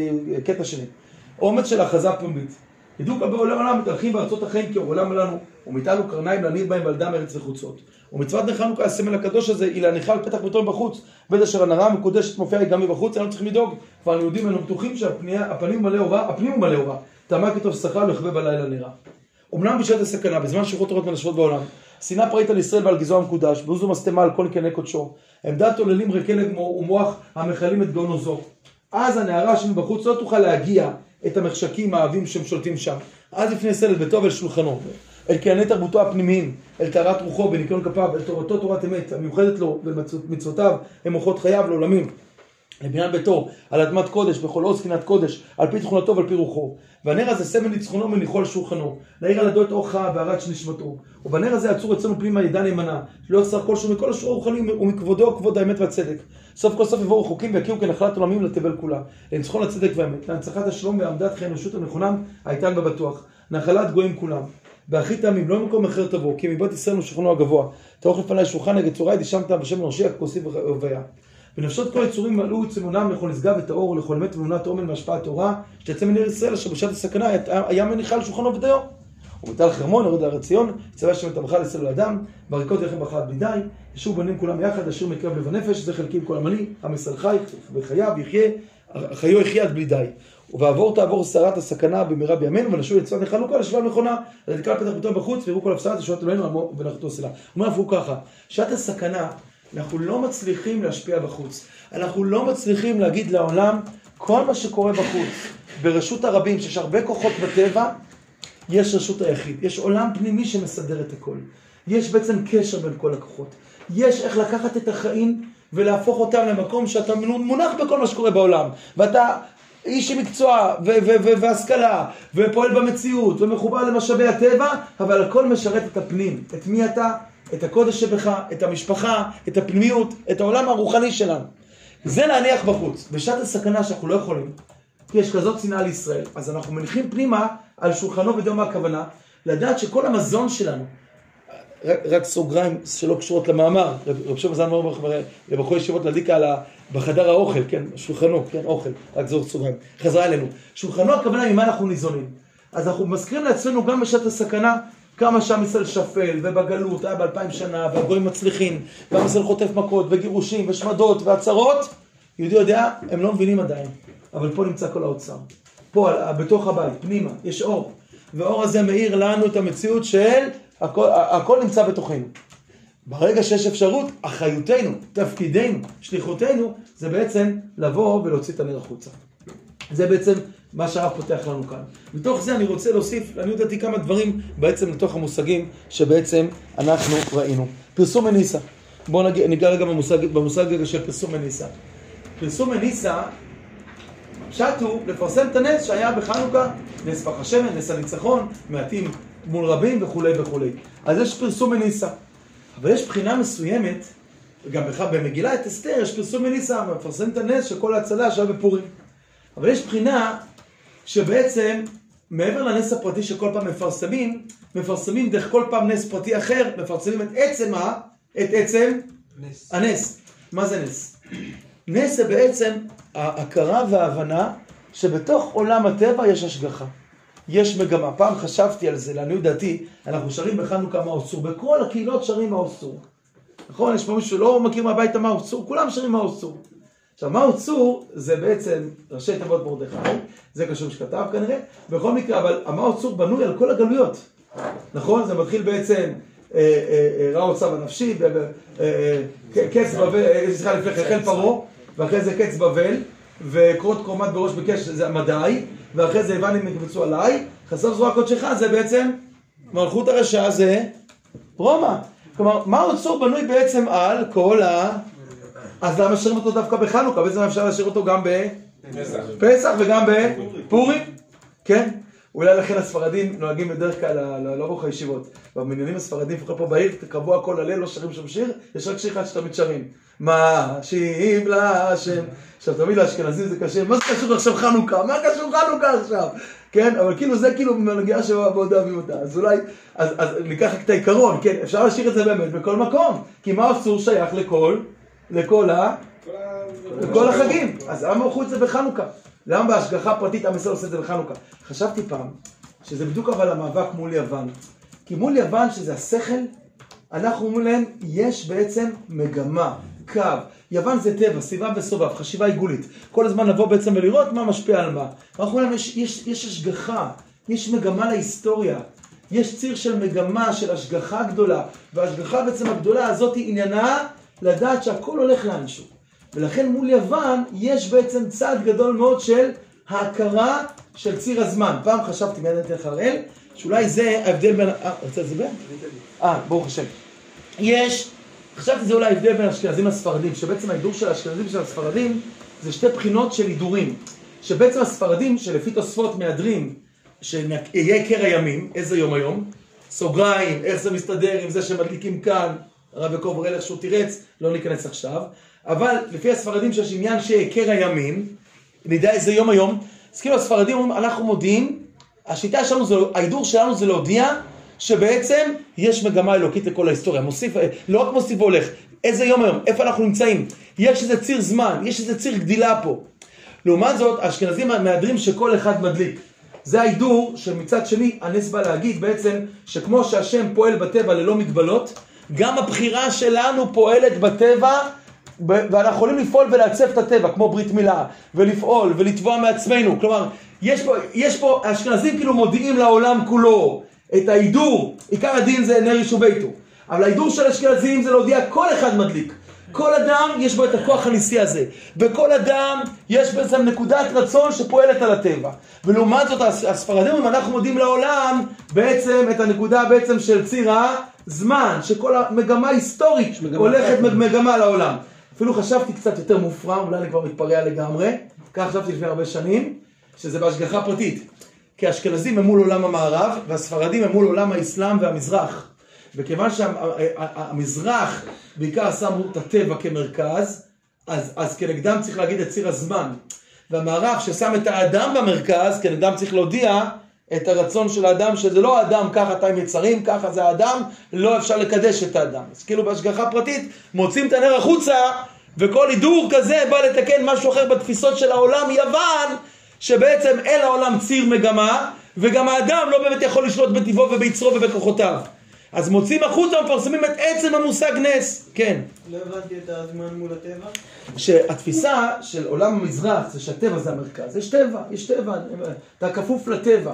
קטע שני, אומץ של הכרזה פומבית. ידעו גם בעולם העולם מתארחים בארצות החיים כי העולם לנו, ומתנו קרניים להניר בהם ועל דם ארץ וחוצות. ומצוות חנוכה הסמל הקדוש הזה היא להניחה על פתח ביתו בחוץ, בית אשר הנרה המקודשת מופיעה גם מבחוץ, אנחנו צריכים לדאוג. כבר היהודים אנו בטוחים שהפנים הוא מלא אורה, תעמק כתוב שכר לחבב הלילה נרה. אמנם בשעת הסכנה, בזמן שרוחות תורות מנשבות בעולם, שנאה פראית על ישראל ועל גזעו המקודש, ועוזו מסתמה על כל קני קודשו, עמדת עוללים ריקי לב ומוח המכלים את גאון עוזו. אז הנערה שמבחוץ לא תוכל להגיע את המחשקים האהבים שהם שולטים שם. אז לפני סלת ביתו ואל שולחנו, אל קייני תרבותו הפנימיים, אל טהרת רוחו בניקיון כפיו, אל תורתו תורת אמת, המיוחדת לו ומצוותיו הם מוחות חייו לעולמים. לבניין ביתו, על אדמת קודש, בכל עוז קנאת קודש, על פי תכונתו ועל פי רוחו. והנר הזה סמל ניצחונו מניחו על שולחנו, להאיר על ידו את אור חייו והרד של נשמתו. ובנר הזה עצור אצלנו פנימה ידע נאמנה, שלא יחסר כלשהו מכל השור הרוחני ומכבודו כבוד האמת והצדק. סוף כל סוף יבואו רחוקים ויקיעו כנחלת עולמים לתבל כולה. לניצחון הצדק והאמת, להנצחת השלום ועמדת חיי האנושות הנכונם, הייתן בבטוח. נחלת גויים כולם. באחרית העמים, לא במקום אחר תבוא, כי מבית ישראל שולחנו הגבוה. תאוך לפני שולחן נגד צורי, דשמת בשם נרשיע כוסי ורוויה. ונפשות כל יצורים מלאו צמונם לכל נשגב את האור ולכל אמת ואמונת אומן מהשפעת תורה, שתצא מנהר ישראל אשר בשעת הסכנה היה מניחה על שולחנו ודיו. ומטל חרמון, ירד הר ציון, צבא שם את המחה לסל לאדם, בריקות יחם בחד בלי די, ישוב בנים כולם יחד, אשר מקרב לב הנפש, זה חלקים כל המני, המסל חי, וחייו יחיה, חיו יחיה עד בלי די. ובעבור תעבור סערת הסכנה במהרה בימינו, ונשוב לצוות חנוכה לשלב נכונה, לתקל פתח ביתו בחוץ, ויראו כל הפסעת ישועת אלוהינו ונחתו סלה. אומר אפילו ככה, שעת הסכנה, אנחנו לא מצליחים להשפיע בחוץ. אנחנו לא מצליחים להגיד לעולם, כל מה שקורה בחוץ, ברשות הרבים, שיש הרבה כוחות בטבע, יש רשות היחיד. יש עולם פנימי שמסדר את הכל. יש בעצם קשר בין כל הכוחות. יש איך לקחת את החיים ולהפוך אותם למקום שאתה מונח בכל מה שקורה בעולם. ואתה איש עם מקצוע והשכלה, ופועל במציאות, ומחובר למשאבי הטבע, אבל הכל משרת את הפנים. את מי אתה? את הקודש שבך, את המשפחה, את הפנימיות, את העולם הרוחני שלנו. זה להניח בחוץ. בשעת הסכנה שאנחנו לא יכולים, כי יש כזאת שנאה לישראל, אז אנחנו מניחים פנימה על שולחנו ודאו מה הכוונה, לדעת שכל המזון שלנו, רק סוגריים שלא קשורות למאמר, רב שוב זן מור לבחור ישיבות להדליק בחדר האוכל, כן, שולחנו, כן, אוכל, רק זו סוגריים, חזרה אלינו. שולחנו הכוונה ממה אנחנו ניזונים. אז אנחנו מזכירים לעצמנו גם בשעת הסכנה, כמה שעם ישראל שפל, ובגלות, היה ב2000 שנה, והגויים מצליחים, ועם ישראל חוטף מכות, וגירושים, ושמדות, והצרות. יהודי יודע, הם לא מבינים עדיין. אבל פה נמצא כל האוצר. פה, בתוך הבית, פנימה, יש אור. והאור הזה מאיר לנו את המציאות של הכל נמצא בתוכנו. ברגע שיש אפשרות, אחריותנו, תפקידנו, שליחותנו, זה בעצם לבוא ולהוציא את הנר החוצה. זה בעצם מה שהרב פותח לנו כאן. מתוך זה אני רוצה להוסיף, אני יודעתי כמה דברים בעצם לתוך המושגים שבעצם אנחנו ראינו. פרסום מניסה. בואו ניגע רגע במושג של פרסום מניסה. פרסום מניסה, פשט הוא לפרסם את הנס שהיה בחנוכה, נס פח השמן, נס הניצחון, מעטים מול רבים וכו' וכו'. אז יש פרסום מניסה. אבל יש בחינה מסוימת, גם במגילה את אסתר, יש פרסום מניסה, מפרסם את הנס של כל ההצלה שהיה בפורים. אבל יש בחינה שבעצם, מעבר לנס הפרטי שכל פעם מפרסמים דרך כל פעם נס פרטי אחר, מפרסמים את עצם הנס. מה זה נס? נס זה בעצם ההכרה וההבנה שבתוך עולם הטבע יש השגחה. יש מגמה. פעם חשבתי על זה, לעניות דעתי, אנחנו שרים בחנוכה מהו צור. בכל הקהילות שרים מהו צור. נכון? יש פה מישהו שלא מכיר מהבית מהו צור, כולם שרים מהו צור. עכשיו, מהו צור זה בעצם ראשי תיבות מרדכי, זה קשור שכתב כנראה, בכל מקרה, אבל המהו צור בנוי על כל הגלויות. נכון? זה מתחיל בעצם רע עוצב הנפשי, קץ בבל, סליחה לפני חיל פרעה, ואחרי זה קץ בבל, וקרות קרומת בראש בקש זה המדעי, ואחרי זה הבנים יקבצו עליי, חסר זרוע קודשך זה בעצם, מלכות הרשע זה רומא. כלומר, מה האוצור בנוי בעצם על כל אז למה שרים אותו דווקא בחנוכה? בעצם אפשר לשיר אותו גם בפסח וגם בפורים? כן? אולי לכן הספרדים נוהגים בדרך כלל לא ברוך הישיבות. במניינים הספרדים, לפחות פה בעיר, קבוע כל הליל, לא שרים שם שיר, יש רק שיר אחד שתמיד שרים. מה שיב להשם. עכשיו תמיד לאשכנזים זה קשה, מה זה קשור עכשיו חנוכה? מה קשור חנוכה עכשיו? כן, אבל כאילו זה כאילו מנגיעה שמאוד אוהבים אותה. אז אולי, אז ניקח את העיקרון, כן, אפשר לשיר את זה באמת בכל מקום. כי מה אסור שייך לכל החגים. אז למה הולכו את זה בחנוכה? למה בהשגחה פרטית עם ישראל עושה את זה בחנוכה? חשבתי פעם שזה בדיוק אבל המאבק מול יוון. כי מול יוון שזה השכל, אנחנו אומרים להם, יש בעצם מגמה, קו. יוון זה טבע, סביבה וסובב, חשיבה עיגולית. כל הזמן לבוא בעצם ולראות מה משפיע על מה. אנחנו אומרים להם, יש השגחה, יש מגמה להיסטוריה. יש ציר של מגמה, של השגחה גדולה. וההשגחה בעצם הגדולה הזאת היא עניינה לדעת שהכל הולך לאנשהו. ולכן מול יוון יש בעצם צעד גדול מאוד של ההכרה של ציר הזמן. פעם חשבתי, מיד נתן לך הראל, שאולי זה ההבדל בין... רוצה לדבר? ברוך השם. חשבתי זה אולי ההבדל בין האשכנזים לספרדים, שבעצם ההידור של האשכנזים ושל הספרדים זה שתי בחינות של הידורים. שבעצם הספרדים, שלפי תוספות מהדרים, שיהיה עיקר הימים, איזה יום היום? סוגריים, איך זה מסתדר עם זה שמדליקים כאן, הרב יעקב אוראל איך שהוא תירץ, לא ניכנס עכשיו. אבל לפי הספרדים שיש עניין שעיקר הימים, נדע איזה יום היום, אז כאילו הספרדים אומרים, אנחנו מודיעים, השיטה שלנו, ההידור שלנו זה להודיע, שבעצם יש מגמה אלוקית לכל ההיסטוריה. מוסיף, לא רק מוסיף והולך, איזה יום היום, איפה אנחנו נמצאים. יש איזה ציר זמן, יש איזה ציר גדילה פה. לעומת זאת, האשכנזים מהדרים שכל אחד מדליק. זה ההידור שמצד שני, הנס בא להגיד בעצם, שכמו שהשם פועל בטבע ללא מגבלות, גם הבחירה שלנו פועלת בטבע, ואנחנו יכולים לפעול ולעצב את הטבע, כמו ברית מילה, ולפעול ולתבוע מעצמנו. כלומר, יש פה, האשכנזים כאילו מודיעים לעולם כולו, את ההידור, עיקר הדין זה נר יישוב ביתו. אבל ההידור של האשכנזים זה להודיע, כל אחד מדליק. כל אדם יש בו את הכוח הניסי הזה. בכל אדם יש בעצם נקודת רצון שפועלת על הטבע. ולעומת זאת הספרדים, אם אנחנו מודיעים לעולם, בעצם את הנקודה בעצם של ציר הזמן, שכל המגמה היסטורית הולכת מגמה לעולם. אפילו חשבתי קצת יותר מופרע, אולי אני כבר מתפרע לגמרי. כך חשבתי לפני הרבה שנים, שזה בהשגחה פרטית. כי האשכנזים הם מול עולם המערב, והספרדים הם מול עולם האסלאם והמזרח. וכיוון שהמזרח בעיקר שמו את הטבע כמרכז, אז כנגדם צריך להגיד את ציר הזמן. והמערב ששם את האדם במרכז, כנגדם צריך להודיע את הרצון של האדם, שזה לא האדם ככה אתה עם יצרים, ככה זה האדם, לא אפשר לקדש את האדם. אז כאילו בהשגחה פרטית מוצאים את הנר החוצה, וכל הידור כזה בא לתקן משהו אחר בתפיסות של העולם יוון, שבעצם אל העולם ציר מגמה, וגם האדם לא באמת יכול לשלוט בטבעו וביצרו ובכוחותיו. אז מוצאים החוצה ומפרסמים את עצם המושג נס. כן. לא הבנתי את הזמן מול הטבע. שהתפיסה של עולם המזרח זה שהטבע זה המרכז. יש טבע, אתה כפוף לטבע.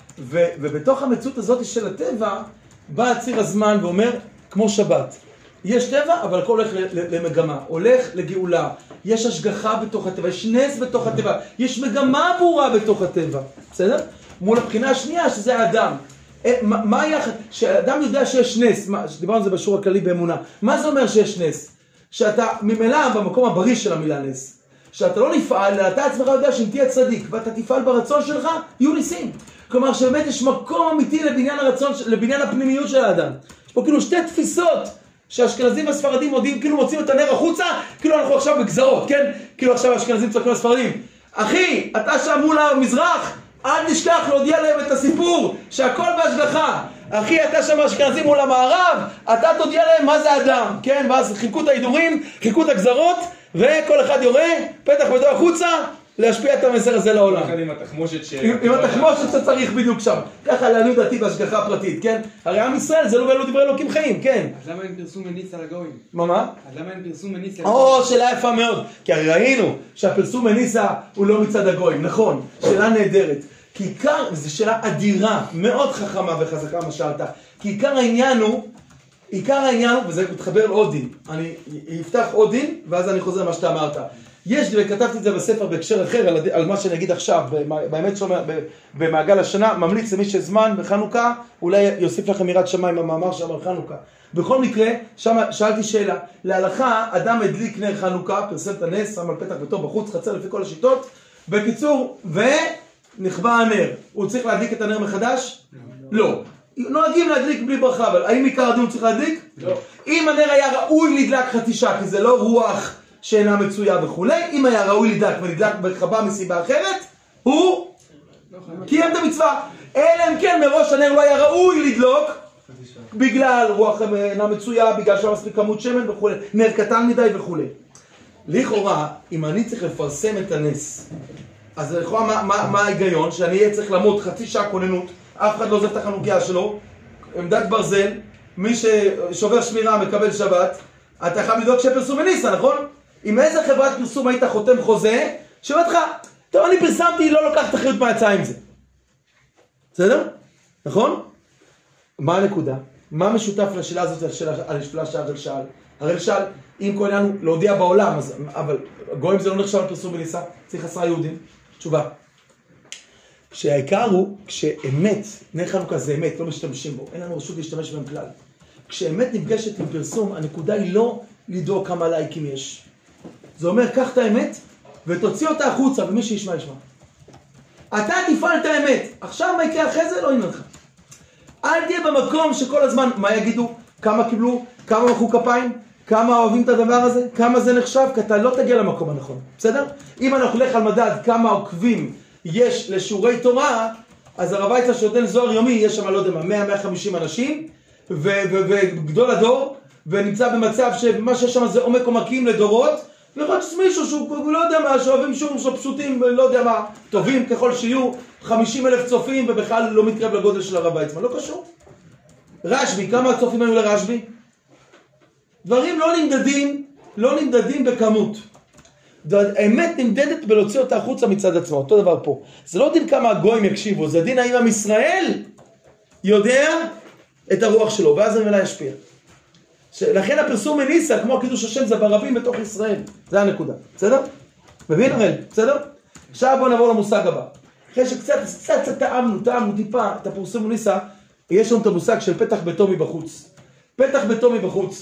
ובתוך המציאות הזאת של הטבע, בא ציר הזמן ואומר, כמו שבת. יש טבע, אבל הכל הולך למגמה, הולך לגאולה. יש השגחה בתוך הטבע, יש נס בתוך הטבע, יש מגמה ברורה בתוך הטבע. בסדר? מול הבחינה השנייה, שזה האדם. מה היחד? שהאדם יודע שיש נס, דיברנו על זה בשיעור הכללי באמונה. מה זה אומר שיש נס? שאתה ממילא במקום הבריא של המילה נס. שאתה לא נפעל, אתה עצמך יודע שאם תהיה צדיק, ואתה תפעל ברצון שלך, יהיו ניסים. כלומר שבאמת יש מקום אמיתי לבניין הרצון, לבניין הפנימיות של האדם. יש פה כאילו שתי תפיסות. שהאשכנזים והספרדים מודיעים, כאילו מוצאים את הנר החוצה, כאילו אנחנו עכשיו בגזרות, כן? כאילו עכשיו האשכנזים צועקים לספרדים. אחי, אתה שם מול המזרח, אל תשכח להודיע להם את הסיפור, שהכל בהשגחה. אחי, אתה שם האשכנזים מול המערב, אתה תודיע להם מה זה אדם, כן? ואז חיכו את ההידורים, חיכו את הגזרות, וכל אחד יורה, פתח ביתו החוצה, להשפיע את המסר הזה לעולם. יחד עם התחמושת עם התחמושת שצריך בדיוק שם. ככה לעניות דעתי בהשגחה פרטית, כן? הרי עם ישראל זה לא באלו דברי אלוקים חיים, כן? אז למה אין פרסום מניץ על הגויים? מה? אז למה אין פרסום מניץ על הגויים? שאלה יפה מאוד. כי הרי ראינו שהפרסום מניסה הוא לא מצד הגויים, נכון? שאלה נהדרת. כי עיקר, זו שאלה אדירה, מאוד חכמה וחזקה מה שאלת. כי עיקר העניין הוא עיקר העניין, וזה מתחבר לעוד דין, אני אפתח עוד דין, ואז אני חוזר למה שאתה אמרת. יש, וכתבתי את זה בספר בהקשר אחר, על מה שאני אגיד עכשיו, באמת במעגל השנה, ממליץ למי שזמן בחנוכה, אולי יוסיף לכם יראת שמיים המאמר שם על חנוכה. בכל מקרה, שם שאלתי שאלה, להלכה, אדם הדליק נר חנוכה, פרסם את הנס, שם על פתח ביתו בחוץ, חצר לפי כל השיטות, בקיצור, ונכבה הנר. הוא צריך להדליק את הנר מחדש? לא. נוהגים להדליק בלי ברכה, אבל האם עיקר הדין הוא צריך להדליק? לא. אם הנר היה ראוי לדלק חצי שעה, כי זה לא רוח שאינה מצויה וכו', אם היה ראוי לדלק ונדלק בכבה מסיבה אחרת, הוא קיים את המצווה. אלא אם כן מראש הנר לא היה ראוי לדלוק, בגלל רוח אינה מצויה, בגלל שהיה מספיק כמות שמן וכו', נר קטן מדי וכו'. לכאורה, אם אני צריך לפרסם את הנס, אז לכאורה מה ההיגיון? שאני אהיה צריך לעמוד חצי שעה כוננות, אף אחד לא עוזב את החנוכיה שלו, עמדת ברזל, מי ששובר שמירה מקבל שבת, אתה חייב לדאוג שפרסום וניסה, נכון? עם איזה חברת פרסום היית חותם חוזה, שאומרת לך, טוב, אני פרסמתי, לא לוקח את אחריות מהיצאה עם זה. בסדר? נכון? מה הנקודה? מה משותף לשאלה הזאת, על השאלה שהרגל שאל? הרגל שאל, אם כל עניין הוא להודיע בעולם, אבל גויים זה לא נחשב על פרסום וניסה, צריך 10 יהודים. תשובה. כשהעיקר הוא, כשאמת, נר חנוכה זה אמת, לא משתמשים בו, אין לנו רשות להשתמש בהם כלל. כשאמת נפגשת עם פרסום, הנקודה היא לא לדאוג כמה לייקים יש. זה אומר, קח את האמת ותוציא אותה החוצה, ומי שישמע ישמע. אתה תפעל את האמת, עכשיו מה יקרה אחרי זה? לא עניין לך. אל תהיה במקום שכל הזמן, מה יגידו? כמה קיבלו? כמה מחאו כפיים? כמה אוהבים את הדבר הזה? כמה זה נחשב? כי אתה לא תגיע למקום הנכון, בסדר? אם אנחנו נלך על מדד כמה עוקבים יש לשיעורי תורה, אז הרב ויצא שנותן זוהר יומי, יש שם, לא יודע מה, 100-150 אנשים, וגדול הדור, ונמצא במצב שמה שיש שם זה עומק עומקים לדורות, ויכול להיות מישהו שהוא לא יודע מה, שאוהבים שיעורים שלו פשוטים, לא יודע מה, טובים ככל שיהיו, 50,000 צופים, ובכלל לא מתקרב לגודל של הרב ויצמן, לא קשור. רשבי, כמה צופים היו לרשבי? דברים לא נמדדים בכמות. האמת נמדדת בלהוציא אותה החוצה מצד עצמו, אותו דבר פה. זה לא דין כמה הגויים יקשיבו, זה דין האם עם ישראל יודע את הרוח שלו, ואז זה מלא ישפיע. לכן הפרסום מניסה, כמו קידוש השם, זה ברבים בתוך ישראל. זה הנקודה, בסדר? מבין הראל, בסדר? עכשיו בואו נעבור למושג הבא. אחרי שקצת טעמנו טיפה את הפרסום מניסה, יש לנו את המושג של פתח ביתו מבחוץ. פתח ביתו מבחוץ.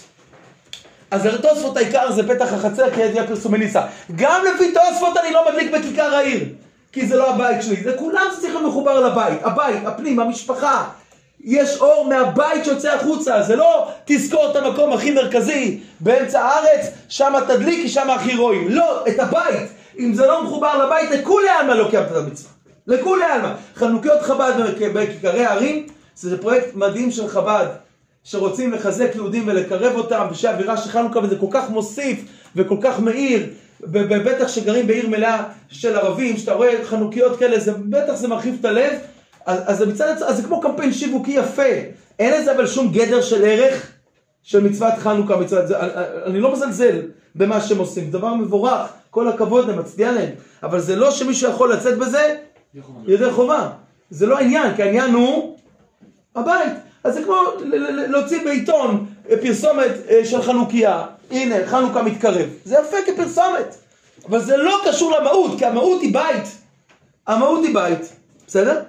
אז לתוספות העיקר זה פתח החצר, כי היה פרסום מניסה. גם לפי תוספות אני לא מדליק בכיכר העיר, כי זה לא הבית שלי. זה כולם צריך להיות מחובר לבית. הבית, הפנים, המשפחה. יש אור מהבית שיוצא החוצה. זה לא תזכור את המקום הכי מרכזי באמצע הארץ, שם תדליק, כי שם הכי רואים. לא, את הבית. אם זה לא מחובר לבית, לכולי עלמא לא קיימת את המצווה. לכולי עלמא. חנוכיות חב"ד בכיכרי הערים, זה פרויקט מדהים של חב"ד. שרוצים לחזק יהודים ולקרב אותם ושהאווירה של חנוכה, וזה כל כך מוסיף וכל כך מאיר, בטח שגרים בעיר מלאה של ערבים, שאתה רואה חנוכיות כאלה, בטח זה מרחיב את הלב, אז זה כמו קמפיין שיווקי יפה, אין לזה אבל שום גדר של ערך של מצוות חנוכה, אני לא מזלזל במה שהם עושים, דבר מבורך, כל הכבוד, אני מצדיע להם, אבל זה לא שמישהו יכול לצאת בזה ידי חובה, זה לא העניין, כי העניין הוא הבית. אז זה כמו להוציא בעיתון פרסומת של חנוכיה, הנה חנוכה מתקרב, זה יפה כפרסומת, אבל זה לא קשור למהות, כי המהות היא בית, המהות היא בית, בסדר?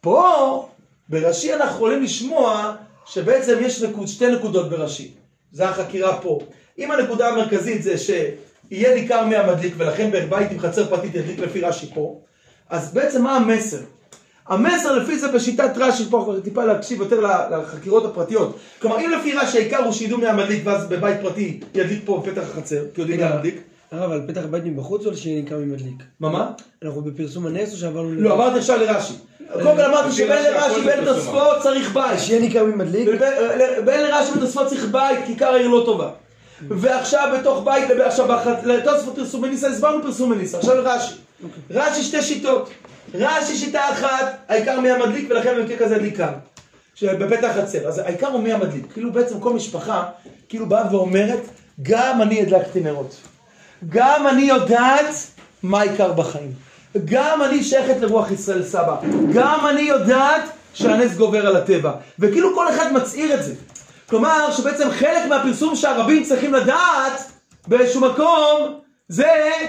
פה ברש"י אנחנו יכולים לשמוע שבעצם יש שתי נקודות ברש"י, זה החקירה פה. אם הנקודה המרכזית זה שיהיה ניכר מהמדליק, ולכן בבית עם חצר פרטית ידליק לפי רש"י פה, אז בעצם מה המסר? המסר לפי זה בשיטת רש"י, פה טיפה להקשיב יותר לחקירות הפרטיות. כלומר, אם לפי רש"י העיקר הוא שידעו מהמדליק, ואז בבית פרטי ידליק פה בפתח החצר, כי יודעים מהמדליק. הרב, על פתח הבית מבחוץ או שיהיה נקרא ממדליק? מה? אנחנו בפרסום הנס או שעברנו... לא, עברתי עכשיו לרש"י. קודם כל אמרתי שבין לרש"י בין תוספות צריך בית. שיהיה נקרא ממדליק? בין לרש"י בין תוספות צריך בית, כיכר העיר לא טובה. ועכשיו בתוך בית, עכשיו לתוספות פרסום מניסה, הסברנו פרסום מניסה. עכשיו לרש"י. רש"י שתי שיטות. רש"י שיטה אחת, העיקר מהמדליק, ולכן במקרה כזה הדליקה, שבפתח החצר. אז העיקר הוא מהמדליק. כאילו בעצם כל משפחה, כאילו באה ואומרת, גם אני הדלקתי נרות. גם אני יודעת מה העיקר בחיים. גם אני שייכת לרוח ישראל סבא. גם אני יודעת שהנס גובר על הטבע. וכאילו כל אחד מצעיר את זה. כלומר, שבעצם חלק מהפרסום שהרבים צריכים לדעת באיזשהו מקום, זה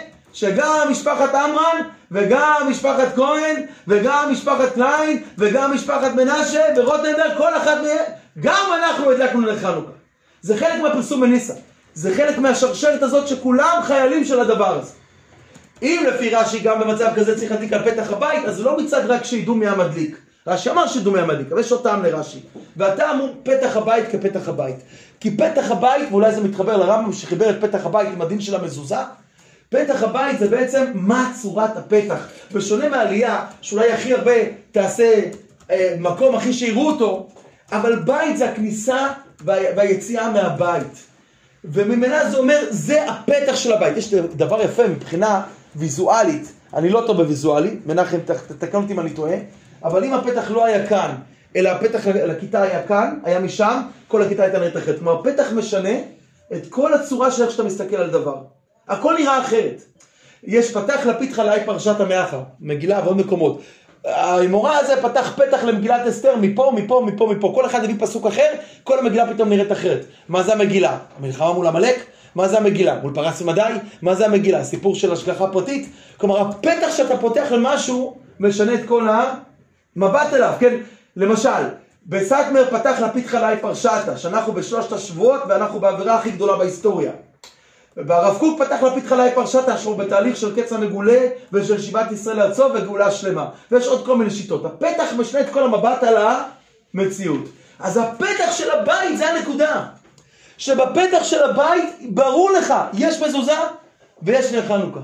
שגם משפחת אמרן, וגם משפחת כהן, וגם משפחת קליין, וגם משפחת מנשה, ורוטנברג, כל אחד מהם, גם אנחנו הדלקנו נר חנוכה. זה חלק מהפרסום בניסה. זה חלק מהשרשרת הזאת שכולם חיילים של הדבר הזה. אם לפי רש"י גם במצב כזה צריך להדליק על פתח הבית, אז לא מצד רק שידעו מי המדליק. רש"י אמר שידעו מי המדליק, אבל יש עוד טעם לרש"י. והטעם הוא פתח הבית כפתח הבית. כי פתח הבית, ואולי זה מתחבר לרמב"ם שחיבר את פתח הבית עם הדין של המזוזה, פתח הבית זה בעצם מה צורת הפתח. בשונה מהעלייה, שאולי הכי הרבה תעשה מקום הכי שיראו אותו, אבל בית זה הכניסה והיציאה מהבית. וממנה זה אומר, זה הפתח של הבית. יש דבר יפה מבחינה ויזואלית, אני לא טוב בוויזואלי, מנחם תתקן אותי אם אני טועה, אבל אם הפתח לא היה כאן, אלא הפתח לכיתה היה כאן, היה משם, כל הכיתה הייתה נראית אחרת. כלומר, הפתח משנה את כל הצורה של איך שאתה מסתכל על דבר. הכל נראה אחרת. יש פתח לפיתך עלי פרשת המאחר, מגילה ועוד מקומות. המורה הזה פתח פתח למגילת אסתר, מפה, מפה, מפה, מפה. כל אחד הביא פסוק אחר, כל המגילה פתאום נראית אחרת. מה זה המגילה? המלחמה מול המלך? מה זה המגילה? מול פרס ומדי? מה זה המגילה? הסיפור של השגחה פרטית? כלומר, הפתח שאתה פותח למשהו, משנה את כל המבט אליו, כן? למשל, בסטמר פתח לפיתך עלי פרשתה, שאנחנו בשלושת השבועות, ואנחנו בעבירה הכי גדולה בהיסטוריה. והרב קוק פתח לפיתך עלי פרשתה, שהוא בתהליך של קץ הנגולה, ושל שיבת ישראל לארצו, וגאולה שלמה. ויש עוד כל מיני שיטות. הפתח משנה את כל המבט על המציאות. אז הפתח של הבית זה הנקודה. שבפתח של הבית, ברור לך, יש מזוזה, ויש נר חנוכה.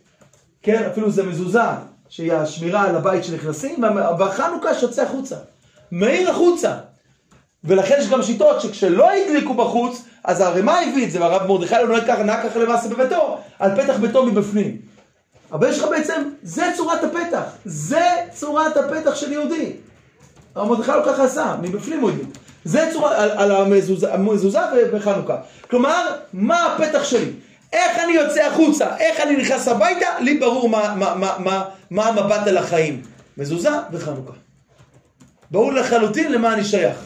כן, אפילו זה מזוזה, שהיא השמירה על הבית שנכנסים, והחנוכה שיוצא החוצה. מאיר החוצה. ולכן יש גם שיטות שכשלא הדליקו בחוץ, אז הרמ"א הביא את זה, והרב מרדכי לא נהג ככה למעשה בביתו, על פתח ביתו מבפנים. אבל יש לך בעצם, זה צורת הפתח. זה צורת הפתח של יהודי. הרב מרדכי לא ככה עשה, מבפנים הוא הדליק. זה צורה, על המזוזה וחנוכה. כלומר, מה הפתח שלי? איך אני יוצא החוצה? איך אני נכנס הביתה? לי ברור מה המבט על החיים. מזוזה וחנוכה. ברור לחלוטין למה אני שייך.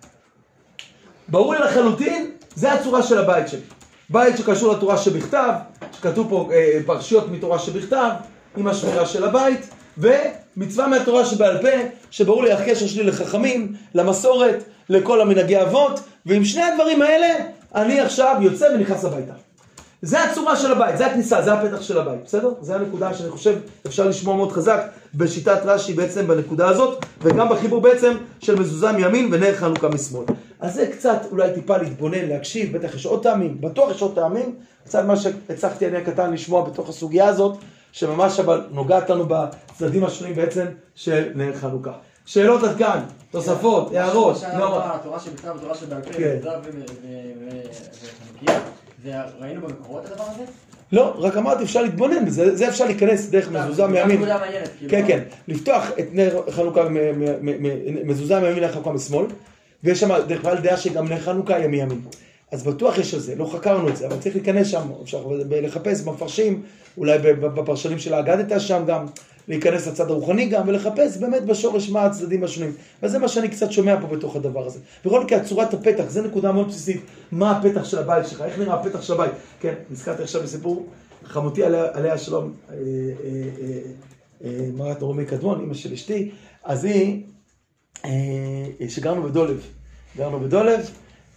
ברור לי לחלוטין, זה הצורה של הבית שלי. בית שקשור לתורה שבכתב, שכתוב פה פרשיות מתורה שבכתב, עם השמירה של הבית, ומצווה מהתורה שבעל פה, שברור לי הקשר שלי לחכמים, למסורת, לכל המנהגי אבות, ועם שני הדברים האלה, אני עכשיו יוצא ונכנס הביתה. זה הצורה של הבית, זה הכניסה, זה הפתח של הבית, בסדר? זה הנקודה שאני חושב אפשר לשמוע מאוד חזק בשיטת רש"י בעצם בנקודה הזאת, וגם בחיבור בעצם של מזוזה מימין ונר חנוכה משמאל. אז זה קצת אולי טיפה להתבונן, להקשיב, בטח יש עוד טעמים, בטוח יש עוד טעמים, קצת מה שהצלחתי אני הקטן לשמוע בתוך הסוגיה הזאת, שממש אבל נוגעת לנו בצדדים השונים בעצם של נר חנוכה. שאלות עד כאן, תוספות, הערות, התורה שבכתב ותורה שבעל פה, וחנוכיה, וראינו במקורות הדבר הזה? לא, רק אמרתי אפשר להתבונן, זה אפשר להיכנס דרך מזוזה מימין. כן, כן, לפתוח את נר חנוכה מזוזה מימין לחנוכה משמאל, ויש שם דרך כלל דעה שגם נר חנוכה יהיה מימין. אז בטוח יש על זה, לא חקרנו את זה, אבל צריך להיכנס שם, אפשר לחפש במפרשים, אולי בפרשנים של האגדתא שם גם, להיכנס לצד הרוחני גם, ולחפש באמת בשורש מה הצדדים השונים. וזה מה שאני קצת שומע פה בתוך הדבר הזה. בכל מקרה, צורת הפתח, זה נקודה מאוד בסיסית. מה הפתח של הבית שלך? איך נראה הפתח של הבית? כן, נזכרתי עכשיו בסיפור, חמותי עליה שלום, מרת נורמי קדמון, אמא של אשתי, אז היא, שגרנו בדולב,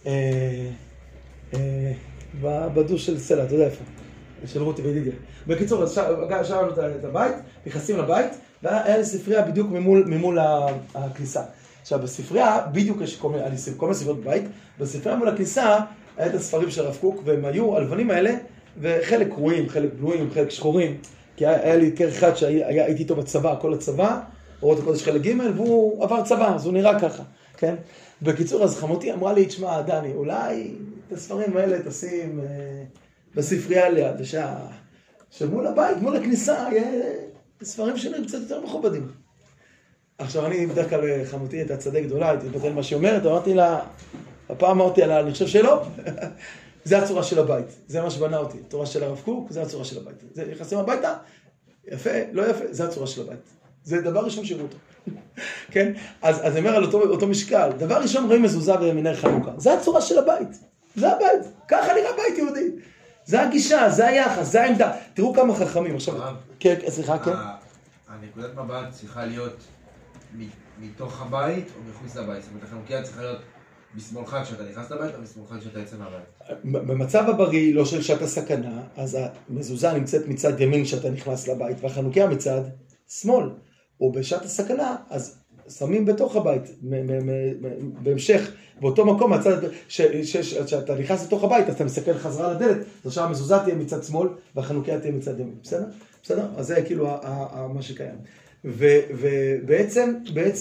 בדוש של סלע, אתה יודע איפה? של רותי וידידיה. בקיצור, אז שבנו את הבית, נכנסים לבית, והיה לי ספרייה בדיוק ממול הכניסה. עכשיו, בספרייה, בדיוק יש כל מיני ספריות בבית, בספרייה מול הכניסה, היה את הספרים של הרב קוק, והם היו הלבנים האלה, וחלק קרועים, חלק בלויים, חלק שחורים, כי היה לי עיקר אחד שהייתי איתו בצבא, כל הצבא, אורות הקודש חלק ג' והוא עבר צבא, אז הוא נראה ככה, כן? בקיצור, אז חמותי אמרה לי, תשמע, דני, אולי את הספרים האלה תשים בספרייה ליד, שמול הבית, מול הכניסה, יהיה ספרים שנראים קצת יותר מכובדים. עכשיו, אני בדרך כלל חמותי את הצדק גדולה, הייתי מתבטל מה שהיא אומרת, אמרתי לה, הפעם אמרתי לה, אני חושב שלא, זה הצורה של הבית, זה מה שבנה אותי, תורה של הרב קוק, זה הצורה של הבית. זה נכנסים הביתה, יפה, לא יפה, זה הצורה של הבית. זה דבר ראשון שיראו אותו. כן? אז אני אומר על אותו משקל. דבר ראשון רואים מזוזה ומנהר חנוכה. זה הצורה של הבית. זה הבית. ככה נראה בית יהודי. זה הגישה, זה היחס, זה העמדה. תראו כמה חכמים. עכשיו, כן, סליחה, כן. הנקודת מבט צריכה להיות מתוך הבית או מחוץ לבית. זאת אומרת, החנוכיה צריכה להיות בשמאלך כשאתה נכנס לבית או בשמאלך כשאתה יוצא מהבית. במצב הבריא, לא של שעת הסכנה, אז המזוזה נמצאת מצד ימין כשאתה נכנס לבית, והחנוכיה מצד שמאל. או בשעת הסכנה, אז שמים בתוך הבית, בהמשך, באותו מקום, כשאתה נכנס לתוך הבית, אז אתה מסתכל חזרה לדלת, אז עכשיו המזוזה תהיה מצד שמאל, והחנוכיה תהיה מצד ימין. בסדר? בסדר? אז זה כאילו מה שקיים. ובעצם,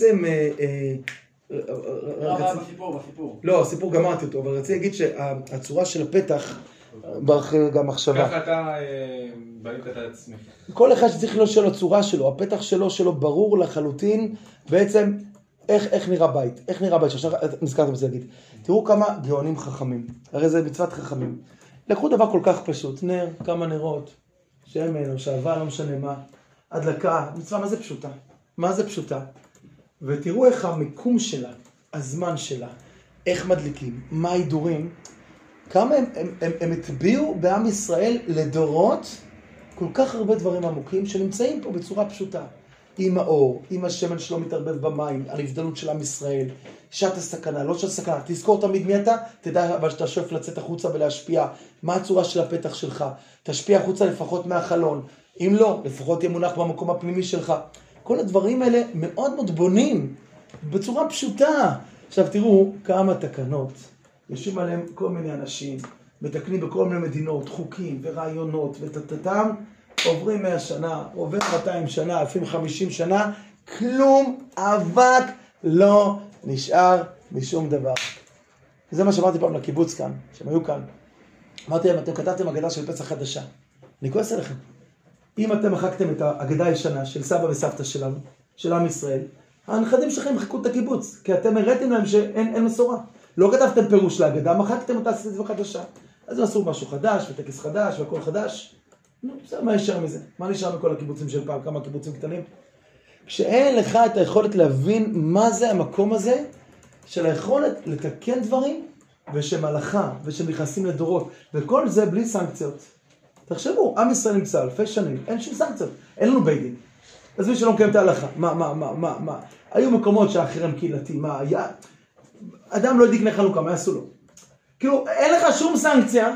בסיפור. לא, הסיפור גמרתי אותו, אבל רציתי להגיד שהצורה של הפתח, גם מחשבה. ככה אתה בנית את עצמך. כל אחד שצריך להיות של הצורה שלו, הפתח שלו ברור לחלוטין, בעצם איך נראה בית, איך נראה בית, שעכשיו נזכרתם בזה להגיד. תראו כמה גאונים חכמים, הרי זה מצוות חכמים. לקחו דבר כל כך פשוט, נר, כמה נרות, שמן או שעבה, לא משנה מה, הדלקה, מצווה מה זה פשוטה, מה זה פשוטה. ותראו איך המיקום שלה, הזמן שלה, איך מדליקים, מה ההידורים, כמה הם הטביעו בעם ישראל לדורות כל כך הרבה דברים עמוקים שנמצאים פה בצורה פשוטה. עם האור, עם השמן שלא מתערבב במים, על הבדלות של עם ישראל, שעת הסכנה, לא שעת הסכנה, תזכור תמיד מי אתה, תדע אבל שאתה שואף לצאת החוצה ולהשפיע, מה הצורה של הפתח שלך, תשפיע החוצה לפחות מהחלון, אם לא, לפחות יהיה מונח במקום הפנימי שלך. כל הדברים האלה מאוד מאוד בונים, בצורה פשוטה. עכשיו תראו כמה תקנות, יושבים עליהם כל מיני אנשים, מתקנים בכל מיני מדינות, חוקים ורעיונות ותתתם, עוברים 100 שנה, עובר 200 שנה, אפילו 50 שנה, כלום אבק לא נשאר משום דבר. זה מה שאמרתי פעם לקיבוץ כאן, שהם היו כאן. אמרתי להם, אתם כתבתם אגדה של פסח חדשה. אני כועס עליכם. אם אתם מחקתם את האגדה הישנה של סבא וסבתא שלנו, של עם ישראל, הנכדים שלכם מחקו את הקיבוץ, כי אתם הראיתם להם שאין מסורה. לא כתבתם פירוש לאגדה, מחקתם אותה סביבה חדשה. אז הם עשו משהו חדש, וטקס חדש, והכל חדש. נו, בסדר, מה נשאר מזה? מה נשאר מכל הקיבוצים של פעם? כמה קיבוצים קטנים? כשאין לך את היכולת להבין מה זה המקום הזה, של היכולת לתקן דברים, ושם הלכה, ושם נכנסים לדורות, וכל זה בלי סנקציות. תחשבו, עם ישראל נמצא אלפי שנים, אין שום סנקציות, אין לנו בית דין. אז מי שלא מקיים את ההלכה, מה? היו מקומות שהאחרים קהילתי, מה היה? אדם לא ידיק לחנוכה, מה יעשו לו? כאילו, אין לך שום סנקציה,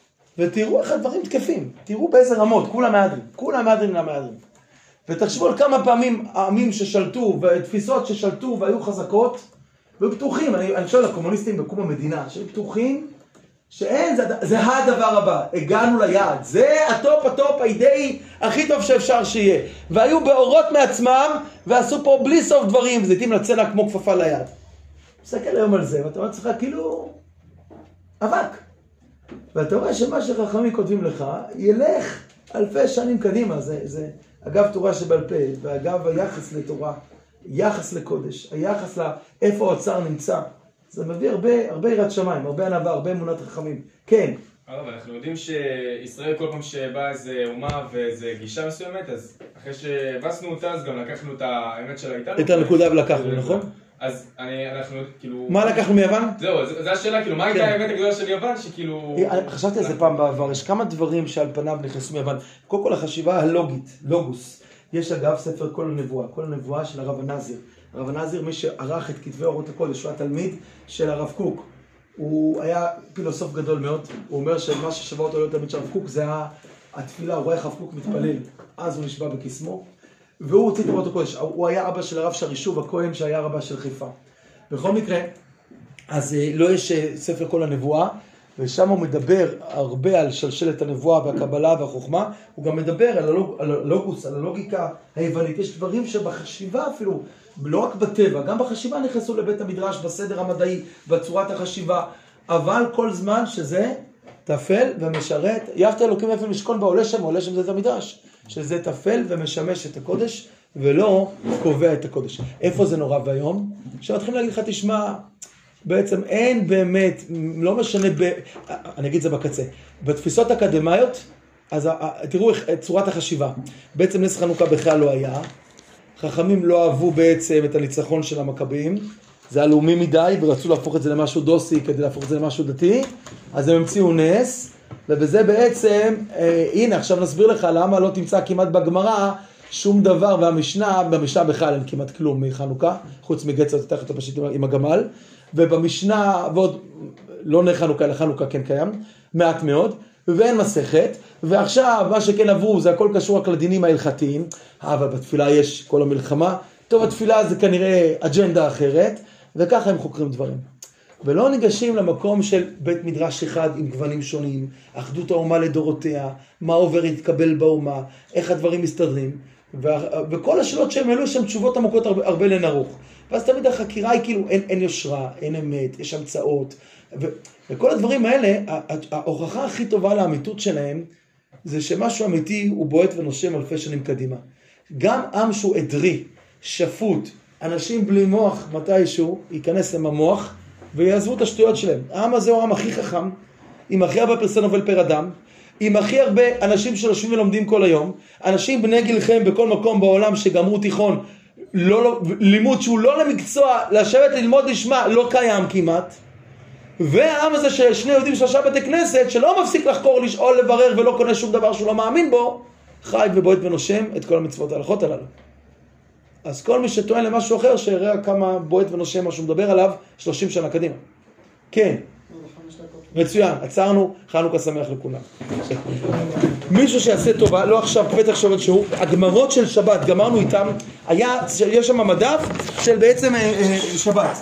ותראו איך הדברים תקפים, תראו באיזה רמות, כולם מהדרים למהדרים. ותחשבו על כמה פעמים העמים ששלטו, ותפיסות ששלטו והיו חזקות, והיו פתוחים, אני שואל לקומוניסטים בקום המדינה, שהיו פתוחים, שאין, זה הדבר הבא, הגענו ליעד, זה הטופ האידאי הכי טוב שאפשר שיהיה. והיו באורות מעצמם, ועשו פה בלי סוף דברים, זיתים לצלע כמו כפפה ליד. מסתכל היום על זה, ואתה אומר לך כאילו, אבק. ואתה רואה שמה שחכמים כותבים לך, ילך אלפי שנים קדימה, זה אגב תורה שבעל פה, ואגב היחס לתורה, יחס לקודש, היחס לאיפה האוצר נמצא. זה מביא הרבה יראת שמיים, הרבה ענווה, הרבה אמונת חכמים. כן. אבל אנחנו יודעים שישראל כל פעם שבאה איזה אומה ואיזה גישה מסוימת, אז אחרי שהבסנו אותה, אז גם לקחנו את האמת שלה איתנו. את הנקודה ולקחנו, נכון? אז אנחנו כאילו... מה לקחנו מיוון? זהו, זו השאלה, כאילו, מה הייתה האמת הגדולה של יוון, שכאילו... חשבתי על זה פעם בעבר, יש כמה דברים שעל פניו נכנסו מיוון. קודם כל החשיבה הלוגית, לוגוס. יש אגב ספר כל הנבואה של הרב הנזיר. הרב הנזיר, מי שערך את כתבי אורות הקודש, הוא התלמיד של הרב קוק. הוא היה פילוסוף גדול מאוד, הוא אומר שמה ששווה אותו להיות תלמיד של הרב קוק זה התפילה, הוא רואה איך הרב קוק מתפלל, אז הוא נשבע בקסמו, והוא הוציא את אורות הקודש, הוא היה אבא של הרב שרישוב הכהן שהיה רבה של חיפה. בכל מקרה, אז לא יש ספר כל הנבואה, ושם הוא מדבר הרבה על שלשלת הנבואה והקבלה והחוכמה, הוא גם מדבר על הלוגוס, על הלוגיקה היוונית, יש דברים שבחשיבה אפילו, לא רק בטבע, גם בחשיבה נכנסו לבית המדרש, בסדר המדעי, בצורת החשיבה, אבל כל זמן שזה תפל ומשרת, יפת אלוקים איפה משכון בעולה שם זה את המדרש, שזה תפל ומשמש את הקודש, ולא קובע את הקודש. איפה זה נורא והיום? שמתחילים להגיד לך, תשמע, בעצם אין באמת, לא משנה, אני אגיד זה בקצה, בתפיסות אקדמיות, אז תראו את צורת החשיבה. בעצם נס חנוכה בכלל לא היה, חכמים לא אהבו בעצם את הניצחון של המכבים, זה היה לאומי מדי ורצו להפוך את זה למשהו דוסי כדי להפוך את זה למשהו דתי, אז הם המציאו נס, ובזה בעצם, הנה עכשיו נסביר לך למה לא תמצא כמעט בגמרא שום דבר, והמשנה, במשנה בכלל אין כמעט כלום מחנוכה, חוץ מגצת תחת הפשט עם הגמל, ובמשנה, ועוד לא חנוכה אלא חנוכה כן קיים, מעט מאוד, ואין מסכת, ועכשיו מה שכן עברו זה הכל קשור רק לדינים ההלכתיים, אבל בתפילה יש כל המלחמה, טוב התפילה זה כנראה אג'נדה אחרת, וככה הם חוקרים דברים. ולא ניגשים למקום של בית מדרש אחד עם גוונים שונים, אחדות האומה לדורותיה, מה עובר להתקבל באומה, איך הדברים מסתדרים, וכל השאלות שהם העלו שם תשובות עמוקות הרבה לאין ערוך. ואז תמיד החקירה היא כאילו אין יושרה, אין אמת, יש המצאות, וכל הדברים האלה, ההוכחה הכי טובה לאמיתות שלהם, זה שמשהו אמיתי הוא בועט ונושם אלפי שנים קדימה. גם עם שהוא עדרי, שפוט, אנשים בלי מוח מתישהו, ייכנס להם המוח, ויעזבו את השטויות שלהם. העם הזה הוא העם הכי חכם, עם הכי הרבה פרסי נובל פר אדם, עם הכי הרבה אנשים שיושבים ולומדים כל היום, אנשים בני גילכם בכל מקום בעולם שגמרו תיכון, לימוד שהוא לא למקצוע, לשבת ללמוד לשמה, לא קיים כמעט. והעם הזה ששני יהודים שלושה בתי כנסת, שלא מפסיק לחקור, לשאול, לברר ולא קונה שום דבר שהוא לא מאמין בו, חי ובועט ונושם את כל המצוות ההלכות הללו. אז כל מי שטוען למשהו אחר, שיראה כמה בועט ונושם מה שהוא מדבר עליו 30 שנה קדימה. כן. מצוין, עצרנו, חנוכה שמח לכולם. מישהו שיעשה טובה, לא עכשיו, פתח שבת שהוא, הגמרות של שבת, גמרנו איתם, יש שם מדף של בעצם שבת.